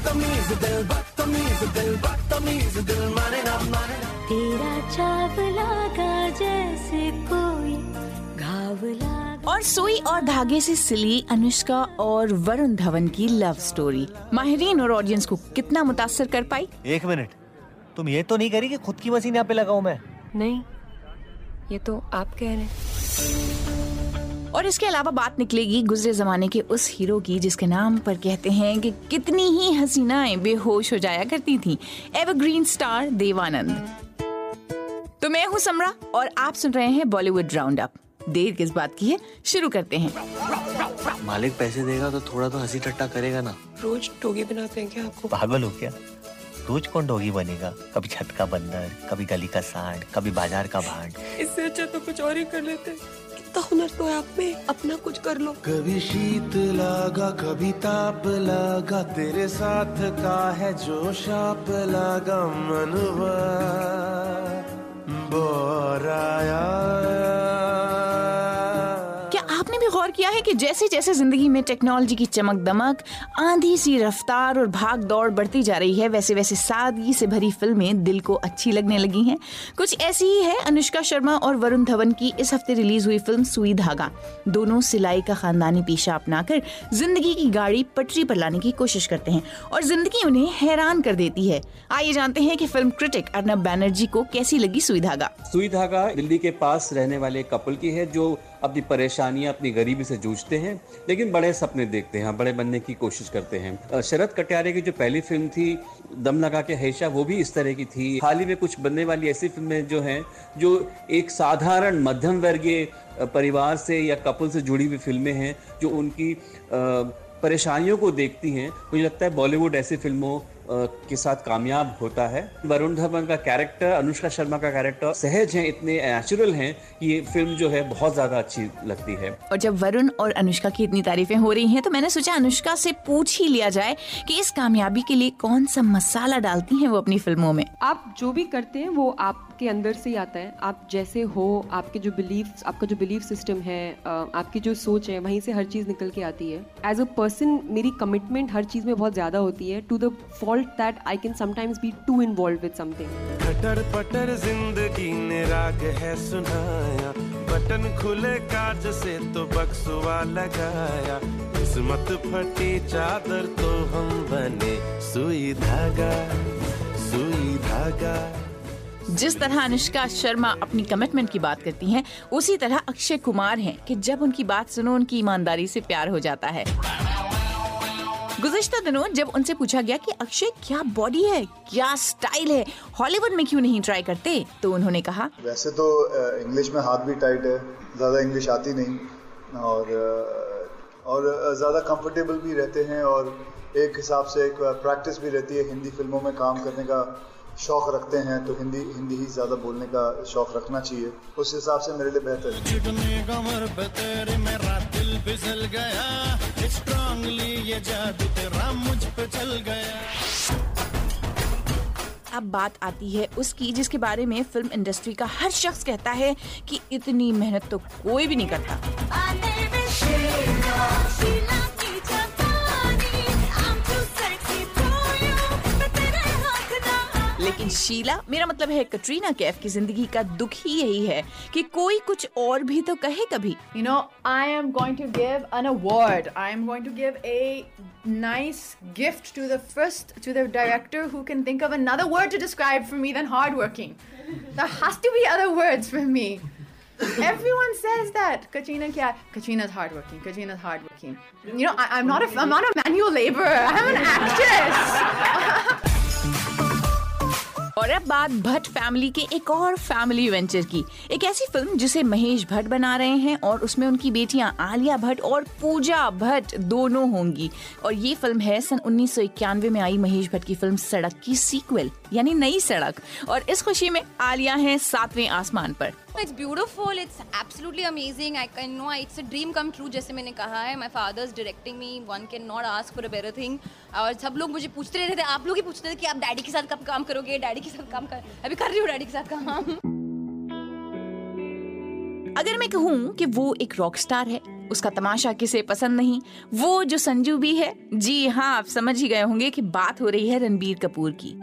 تیرا چاولا کا جیسے کوئی گھاولا، اور سوئی اور دھاگے سے سلی انوشکا اور ورن دھون کی لو سٹوری ماہرین اور آڈینس کو کتنا متاثر کر پائی؟ ایک منٹ، تم یہ تو نہیں کہہ رہی کہ خود کی مسین یہاں پہ لگاؤں میں؟ نہیں، یہ تو آپ کہہ رہے ہیں۔ اور اس کے علاوہ بات نکلے گی گزرے زمانے کے اس ہیرو کی جس کے نام پر کہتے ہیں کہ کتنی ہی حسینائیں بے ہوش ہو جایا کرتی تھیں، ایور گرین سٹار دیوانند۔ تو میں ہوں سمرہ اور آپ سن رہے ہیں بالی ووڈ راؤنڈ اپ۔ دیر کس بات کی ہے، شروع کرتے ہیں۔ مالک پیسے دے گا تو تھوڑا تو ہنسی ٹٹا کرے گا نا۔ روز ٹوگے بناتے ہیں کیا آپ کو؟ پاگل ہو کیا؟ روز کون ڈوگی بنے گا؟ کبھی چھت کا بندر، کبھی گلی کا سانڈ، کبھی بازار کا بھانڈ۔ اس سے اچھا تو کچھ اور ہی کر لیتے۔ کتنا ہنر تو ہے آپ میں، اپنا کچھ کر لو۔ کبھی شیت لگا کبھی تاپ لگا، تیرے ساتھ کا ہے جو شاپ لگا، منوا بورایا۔ کیا آپ نے بھی غور کیا ہے کہ جیسے جیسے زندگی میں ٹیکنالوجی کی چمک دمک، آندھی سی رفتار اور بھاگ دوڑ بڑھتی جا رہی ہے، ویسے ویسے سادگی سے بھری فلمیں دل کو اچھی لگنے لگی ہیں؟ کچھ ایسی ہی ہے انوشکا شرما اور ورن دھون کی اس ہفتے ریلیز ہوئی فلم سوئی دھاگا۔ دونوں سلائی کا خاندانی پیشہ اپنا کر زندگی کی گاڑی پٹری پر لانے کی کوشش کرتے ہیں اور زندگی انہیں حیران کر دیتی ہے۔ آئیے جانتے ہیں کہ فلم کرٹک ارنب بینرجی کو کیسی لگی سوئی دھاگا۔ سوئی دھاگا دلی کے پاس رہنے والے کپل کی ہے جو اپنی پریشانیاں، اپنی غریبی سے جوجھتے ہیں، لیکن بڑے سپنے دیکھتے ہیں، بڑے بننے کی کوشش کرتے ہیں۔ شرد کٹیارے کی جو پہلی فلم تھی دم لگا کے ہیشہ، وہ بھی اس طرح کی تھی۔ حال ہی میں کچھ بننے والی ایسی فلمیں جو ہیں جو ایک سادھارن مدھم ورگیہ پریوار سے یا کپل سے جڑی ہوئی فلمیں ہیں جو ان کی پریشانیوں کو دیکھتی ہیں۔ مجھے لگتا ہے بالی ووڈ ایسی فلموں کے ساتھ کامیاب ہوتا ہے۔ ورن دھون کا کیریکٹر، انوشکا شرما کا کیریکٹر سہج ہیں، اتنے نیچرل ہیں کہ یہ فلم جو ہے بہت زیادہ اچھی لگتی ہے۔ اور جب ورن اور انوشکا کی اتنی تعریفیں ہو رہی ہیں تو میں نے سوچا انوشکا سے پوچھ ہی لیا جائے کہ اس کامیابی کے لیے کون سا مسالہ ڈالتی ہیں وہ اپنی فلموں میں۔ آپ جو بھی کرتے ہیں وہ آپ کے اندر سے ہی آتا ہے، آپ جیسے ہو، آپ کے جو بلیف، آپ کا جو بلیف سسٹم ہے، آپ کی جو سوچ ہے، وہیں سے ہر چیز نکل کے آتی ہے۔ ایز اے پرسن میری کمٹمنٹ ہر چیز میں بہت زیادہ ہوتی ہے، to the fault that I can sometimes be too involved with something۔ کھٹر پٹر زندگی نے راگ ہے سنایا، बटन खुले काज से तो बक्सुआ लगाया, किस्मत फटी चादर तो हम बने सुई धागा सुई धागा। जिस तरह अनुष्का शर्मा अपनी कमिटमेंट की बात करती हैं, उसी तरह अक्षय कुमार हैं कि जब उनकी बात सुनो उनकी ईमानदारी से प्यार हो जाता है। गुज़िश्ता दिनों जब उनसे पूछा गया कि अक्षय क्या बॉडी है, क्या स्टाइल है, हॉलीवुड में क्यों नहीं ट्राई करते, तो उन्होंने कहा वैसे तो इंग्लिश में हाथ भी टाइट है, ज़्यादा इंग्लिश आती नहीं और ज़्यादा कंफर्टेबल भी रहते हैं और एक हिसाब से एक प्रैक्टिस भी रहती है। हिंदी फिल्मों में काम करने का शौक रखते हैं तो हिंदी ही ज़्यादा बोलने का शौक रखना चाहिए, उस हिसाब से मेरे लिए बेहतर है। अब बात आती है उसकी जिसके बारे में फिल्म इंडस्ट्री का हर शख्स कहता है कि इतनी मेहनत तो कोई भी नहीं करता। लेकिन शीला, मेरा मतलब है कटरीना कैफ की जिंदगी का दुख ही यही है कि कोई कुछ और भी तो कहे कभी। You know, I am going to give an award. I am going to give a nice gift to the director who can think of another word to describe for me than hardworking. There has to be other words for me. Everyone says that. Katrina's hardworking. Katrina's hardworking. You know, I'm not a manual laborer. I'm an actress. और अब बात Bhatt family के एक और family venture की, एक ऐसी film जिसे महेश भट्ट बना रहे हैं और उसमें उनकी बेटियां आलिया भट्ट और पूजा भट्ट दोनों होंगी। और ये फिल्म है सन 1991 में आई महेश भट्ट की फिल्म सड़क की सीक्वल, यानी नई सड़क। और इस खुशी में आलिया हैं 7वें आसमान पर। It's beautiful, it's absolutely amazing. I know it's a dream come true जैसे मैंने कहा है. My father's directing me, one cannot ask for a better thing. और सब लोग मुझे पूछते रहते थे, आप लोग ही पूछते थे कि आप डैडी के साथ कब काम करोगे, डैडी के साथ काम अभी कर रही हूँ डैडी के साथ काम। अगर मैं कहूँ कि वो एक रॉक स्टार है, उसका तमाशा किसे पसंद नहीं, वो जो संजू भी है, जी हाँ आप समझ ही गए होंगे कि बात हो रही है रणबीर कपूर की।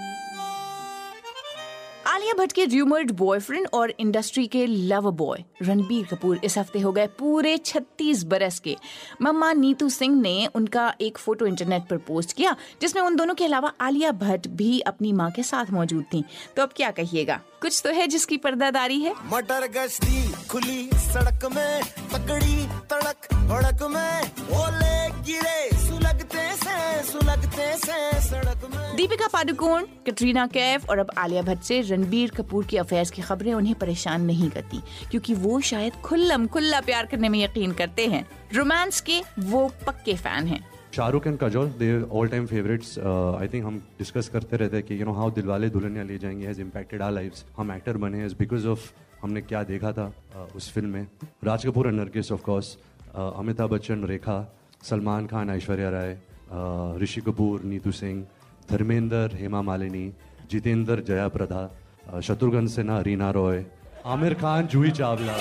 आलिया भट्ट के र्यूमर्ड बॉयफ्रेंड और इंडस्ट्री के लव बॉय रणबीर कपूर इस हफ्ते हो गए पूरे 36 बरस के। मम्मा नीतू सिंह ने उनका एक फोटो इंटरनेट पर पोस्ट किया जिसमें उन दोनों के अलावा आलिया भट्ट भी अपनी मां के साथ मौजूद थी। तो अब क्या कहिएगा, कुछ तो है जिसकी पर्दादारी है। मटर गश्ती खुली सड़क में, तगड़ी तड़क भड़क में, ओले गिरे सुलगते से सड़क में। दीपिका पादुकोण, कटरीना कैफ और अब आलिया भट्ट से रणबीर कपूर की अफेयर्स की खबरें उन्हें परेशान नहीं करती, क्योंकि वो शायद खुल्लम खुल्ला प्यार करने में यकीन करते हैं। रोमांस के वो पक्के फैन हैं। Shahrukh and Kajol, they all time favourites. I think हम डिस्कस करते रहते हैं कि you know how Dilwale Dulhania Le Jayenge has impacted our lives. हम एक्टर बने हैं बिकॉज ऑफ हमने क्या देखा था उस फिल्म में। Raj Kapoor and Nargis of course, Amitabh Bachchan, Rekha, Salman Khan, Aishwarya Rai, Rishi Kapoor, Neetu Singh, Dharmendra, Hema Malini, Jeetendra, Jaya Prada, Shatrughan Sinha, Reena Roy, Aamir Khan, Juhi Chawla.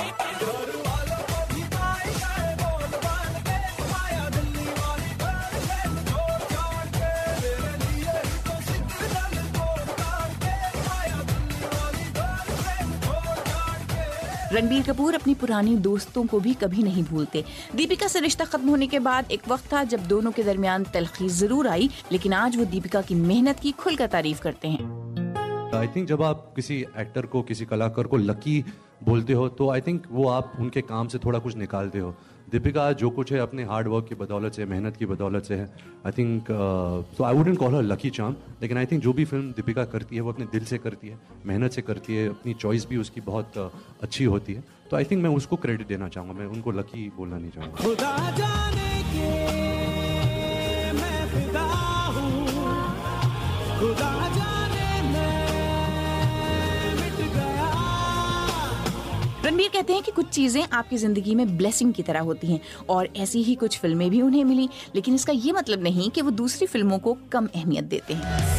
Ranbir Kapoor अपनी पुरानी दोस्तों को भी कभी नहीं भूलते। दीपिका से रिश्ता खत्म होने के बाद एक वक्त था जब दोनों के दरमियान तलखी जरूर आई, लेकिन आज वो दीपिका की मेहनत की खुलकर तारीफ करते हैं। आई थिंक जब आप किसी एक्टर को, किसी कलाकार को लकी बोलते हो तो आई थिंक वो आप उनके काम से थोड़ा कुछ निकालते हो। दीपिका जो कुछ है अपने हार्ड वर्क की बदौलत से, मेहनत की बदौलत से है। I think so I wouldn't call her lucky charm, लेकिन आई थिंक जो भी फिल्म दीपिका करती है वो अपने दिल से करती है, मेहनत से करती है, अपनी चॉइस भी उसकी बहुत अच्छी होती है। तो आई थिंक मैं उसको क्रेडिट देना चाहूँगा, मैं उनको लकी बोलना नहीं चाहूँगा। खुदा जाने के मैं फिदा हूँ, खुदा जाने मैं मिट गया। रणबीर कहते हैं कि कुछ चीजें आपकी जिंदगी में ब्लेसिंग की तरह होती हैं और ऐसी ही कुछ फिल्में भी उन्हें मिली, लेकिन इसका ये मतलब नहीं कि वो दूसरी फिल्मों को कम अहमियत देते हैं।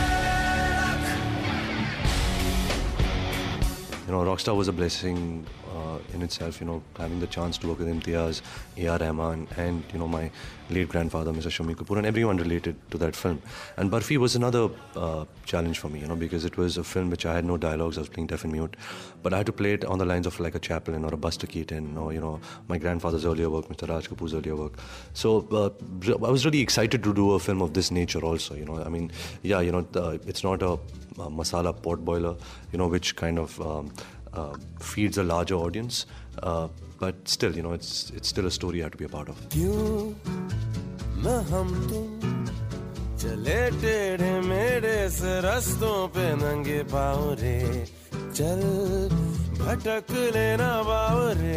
You know, Rockstar was a blessing in itself, having the chance to work with Imtiaz, A.R. Rahman, and, my late grandfather, Mr. Shami Kapoor, and everyone related to that film. And Barfi was another challenge for me, because it was a film which I had no dialogues, I was playing deaf and mute, but I had to play it on the lines of like a Chaplin or a Buster Keaton, or, my grandfather's earlier work, Mr. Raj Kapoor's earlier work. So I was really excited to do a film of this nature also, I mean, yeah, it's not a masala pot boiler, which kind of feeds a larger audience, but still, it's still a story you have to be a part of. चले टेढ़े मेरे से रस्तों पे नंगे पाँव रे, चल भटक लेना बावरे.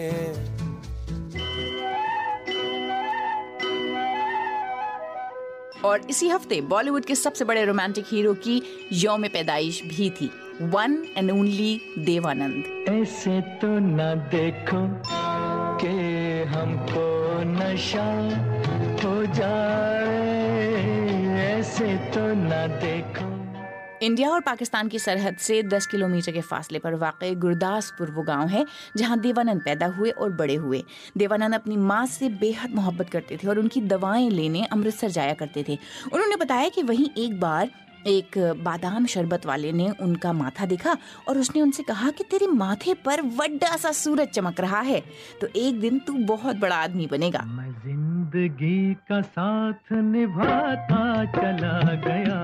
और इसी हफ्ते बॉलीवुड के सबसे बड़े रोमांटिक हीरो की यौम पैदाइश भी थी, वन एंड ओनली देवानंद. ऐसे तो न देखो कि हमको नशा हो जाए, ऐसे तो न देखो. इंडिया और पाकिस्तान की सरहद से 10 किलोमीटर के फासले पर वाक़ गुरदासपुर वो गांव है जहां देवानंद पैदा हुए और बड़े हुए. देवानंद अपनी माँ से बेहद मोहब्बत करते थे और उनकी दवाएं लेने अमृतसर जाया करते थे. उन्होंने बताया कि वहीं एक बार एक बादाम शरबत वाले ने उनका माथा देखा और उसने उनसे कहा कि तेरे माथे पर बड़ा सा सूरज चमक रहा है, तो एक दिन तू बहुत बड़ा आदमी बनेगा. मैं जिंदगी का साथ निभाता चला गया,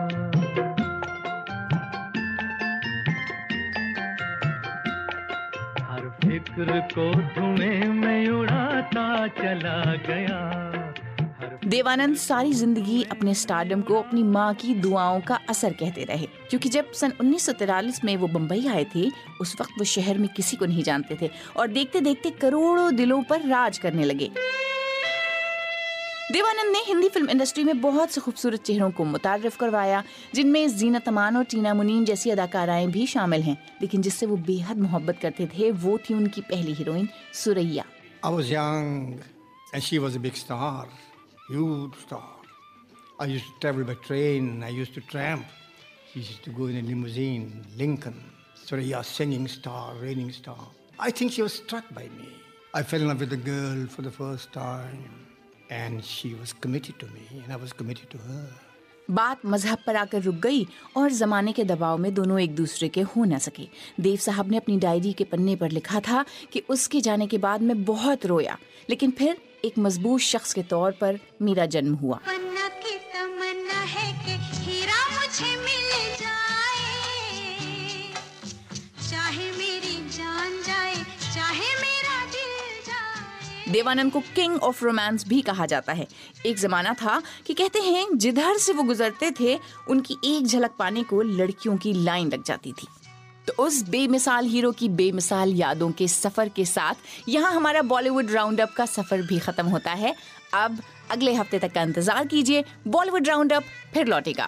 हर फिक्र को धुएं में उड़ाता चला गया. देवानंद सारी जिंदगी अपने स्टारडम को अपनी माँ की दुआओं का असर कहते रहे, क्योंकि जब सन 1943 में वो बम्बई आए थे उस वक्त वो शहर में किसी को नहीं जानते थे और देखते देखते करोड़ों दिलों पर राज करने लगे. देवानंद ने हिंदी फिल्म इंडस्ट्री में बहुत से खूबसूरत चेहरों को मुतारिफ करवाया, जिनमें जीनत अमान और टीना मुनीन जैसी अदाकाराएं भी शामिल हैं, लेकिन जिससे वो बेहद मोहब्बत करते थे वो थी उनकी पहली heroine Suraiya. I was young and she was a big star. Huge star. I used to travel by train. I used to tramp. She used to go in a limousine, Lincoln. Surya, singing star, reigning star. I think she was struck by me. I fell in love with a girl for the first time, and she was committed to me, and I was committed to her. बात मजहब पर आकर रुक गई और जमाने के दबाव में दोनों एक दूसरे के हो न सके. देव साहब ने अपनी डायरी के पन्ने पर लिखा था कि उसके जाने के बाद मैं बहुत रोया, लेकिन फिर एक मजबूत शख्स के तौर पर मेरा जन्म हुआ. की तमन्ना है कि हीरा मुझे मिल जाए, चाहे मेरी जान जाए, चाहे मेरा दिल जाए. देवानंद को किंग ऑफ रोमांस भी कहा जाता है. एक जमाना था कि कहते हैं जिधर से वो गुजरते थे उनकी एक झलक पाने को लड़कियों की लाइन लग जाती थी. तो उस बेमिसाल हीरो की बेमिसाल यादों के सफर के साथ यहाँ हमारा बॉलीवुड राउंड अप का सफर भी खत्म होता है. अब अगले हफ्ते तक का इंतजार कीजिए, बॉलीवुड राउंड अप फिर लौटेगा.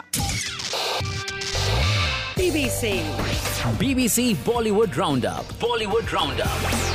BBC Bollywood round up. Bollywood round up.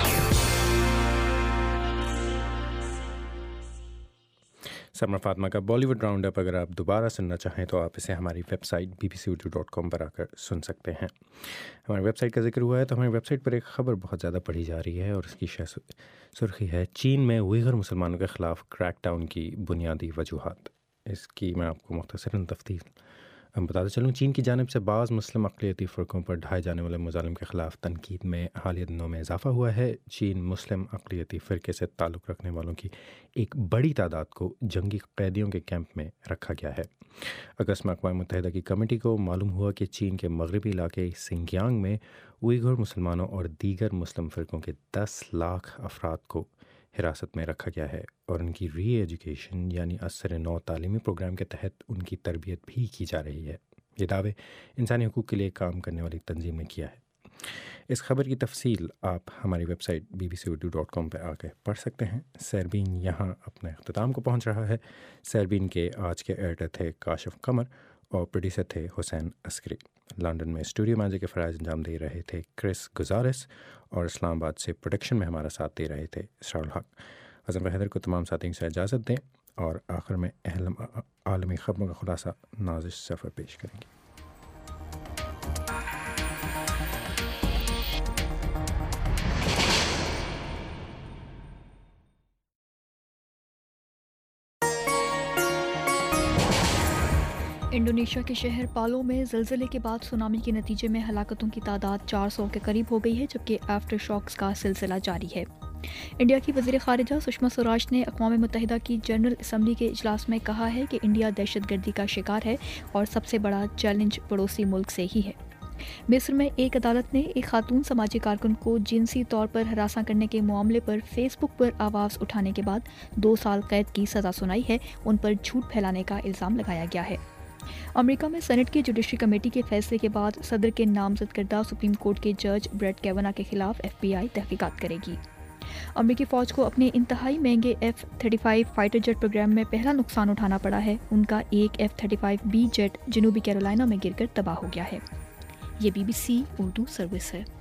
Samar Fatima का बॉलीवुड राउंड अप अगर आप दोबारा सुनना चाहें तो आप इसे हमारी वेबसाइट bbc.com पर आकर सुन सकते हैं. हमारी वेबसाइट का जिक्र हुआ है तो हमारी वेबसाइट पर एक ख़बर बहुत ज़्यादा पढ़ी जा रही है और इसकी सुर्खी है चीन में उइगर मुसलमानों के ख़िलाफ़ क्रैकडाउन की बुनियादी वजूहात. इसकी मैं आपको मुख्तसरन तफसील बताते चलूँ. चीन की जानिब से बाज़ मुस्लिम अक़लियती फ़िरक़ों पर ढाए जाने वाले मुज़ालिम के ख़िलाफ़ तनकीद में हालिया दिनों में इजाफ़ा हुआ है. चीन मुस्लिम अक़लियती फ़िरक़े से ताल्लुक़ रखने वालों की एक बड़ी तादाद को जंगी क़ैदियों के कैंप में रखा गया है. अगस्त में अक़वाम मुत्तहिदा की कमेटी को मालूम हुआ कि चीन के मगरबी इलाके सिंगियांग में उइगर मुसलमानों और दीगर मुस्लिम फ़िरक़ों के 10 लाख अफराद को हिरासत में रखा गया है और उनकी री एजुकेशन यानी असर नौ तालीमी प्रोग्राम के तहत उनकी तरबियत भी की जा रही है. ये दावे इंसानी हुकूक़ के लिए काम करने वाली तंजीम ने किया है. इस खबर की तफसील आप हमारी वेबसाइट bbc.com पर आकर पढ़ सकते हैं. सैरबीन यहाँ अपने अख्ताम को पहुँच रहा है. सैरबीन के आज के एडिटर थे काशिफ कमर और प्रोड्यूसर थे हुसैन अस्करी. लंदन में स्टूडियो मैनेजर के फ़राइज़ अंजाम दे रहे थे क्रिस गुजारिस और इस्लामाबाद से प्रोडक्शन में हमारा साथ दे रहे थे इसराउल हक. हज़म हैदर को तमाम साथियों से इजाज़त दें और आखिर में अहम आलमी ख़बरों का खुलासा नाज़िश सफ़र पेश करेंगे. انڈونیشیا کے شہر پالو میں زلزلے کے بعد سونامی کے نتیجے میں ہلاکتوں کی تعداد 400 کے قریب ہو گئی ہے، جبکہ آفٹر شاکس کا سلسلہ جاری ہے۔ انڈیا کی وزیر خارجہ سشما سوراج نے اقوام متحدہ کی جنرل اسمبلی کے اجلاس میں کہا ہے کہ انڈیا دہشت گردی کا شکار ہے اور سب سے بڑا چیلنج پڑوسی ملک سے ہی ہے۔ مصر میں ایک عدالت نے ایک خاتون سماجی کارکن کو جنسی طور پر ہراساں کرنے کے معاملے پر فیس بک پر آواز اٹھانے کے بعد 2 سال قید کی سزا سنائی ہے۔ ان پر جھوٹ پھیلانے کا الزام لگایا گیا ہے۔ امریکہ میں سینٹ کی جوڈیشری کمیٹی کے فیصلے کے بعد صدر کے نامزد کردہ سپریم کورٹ کے جج بریٹ کیونا کے خلاف FBI تحقیقات کرے گی۔ امریکی فوج کو اپنے انتہائی مہنگے F-35 فائٹر جیٹ پروگرام میں پہلا نقصان اٹھانا پڑا ہے۔ ان کا ایک F-35B جیٹ جنوبی کیرولائنا میں گر کر تباہ ہو گیا ہے۔ یہ BBC اردو سروس ہے۔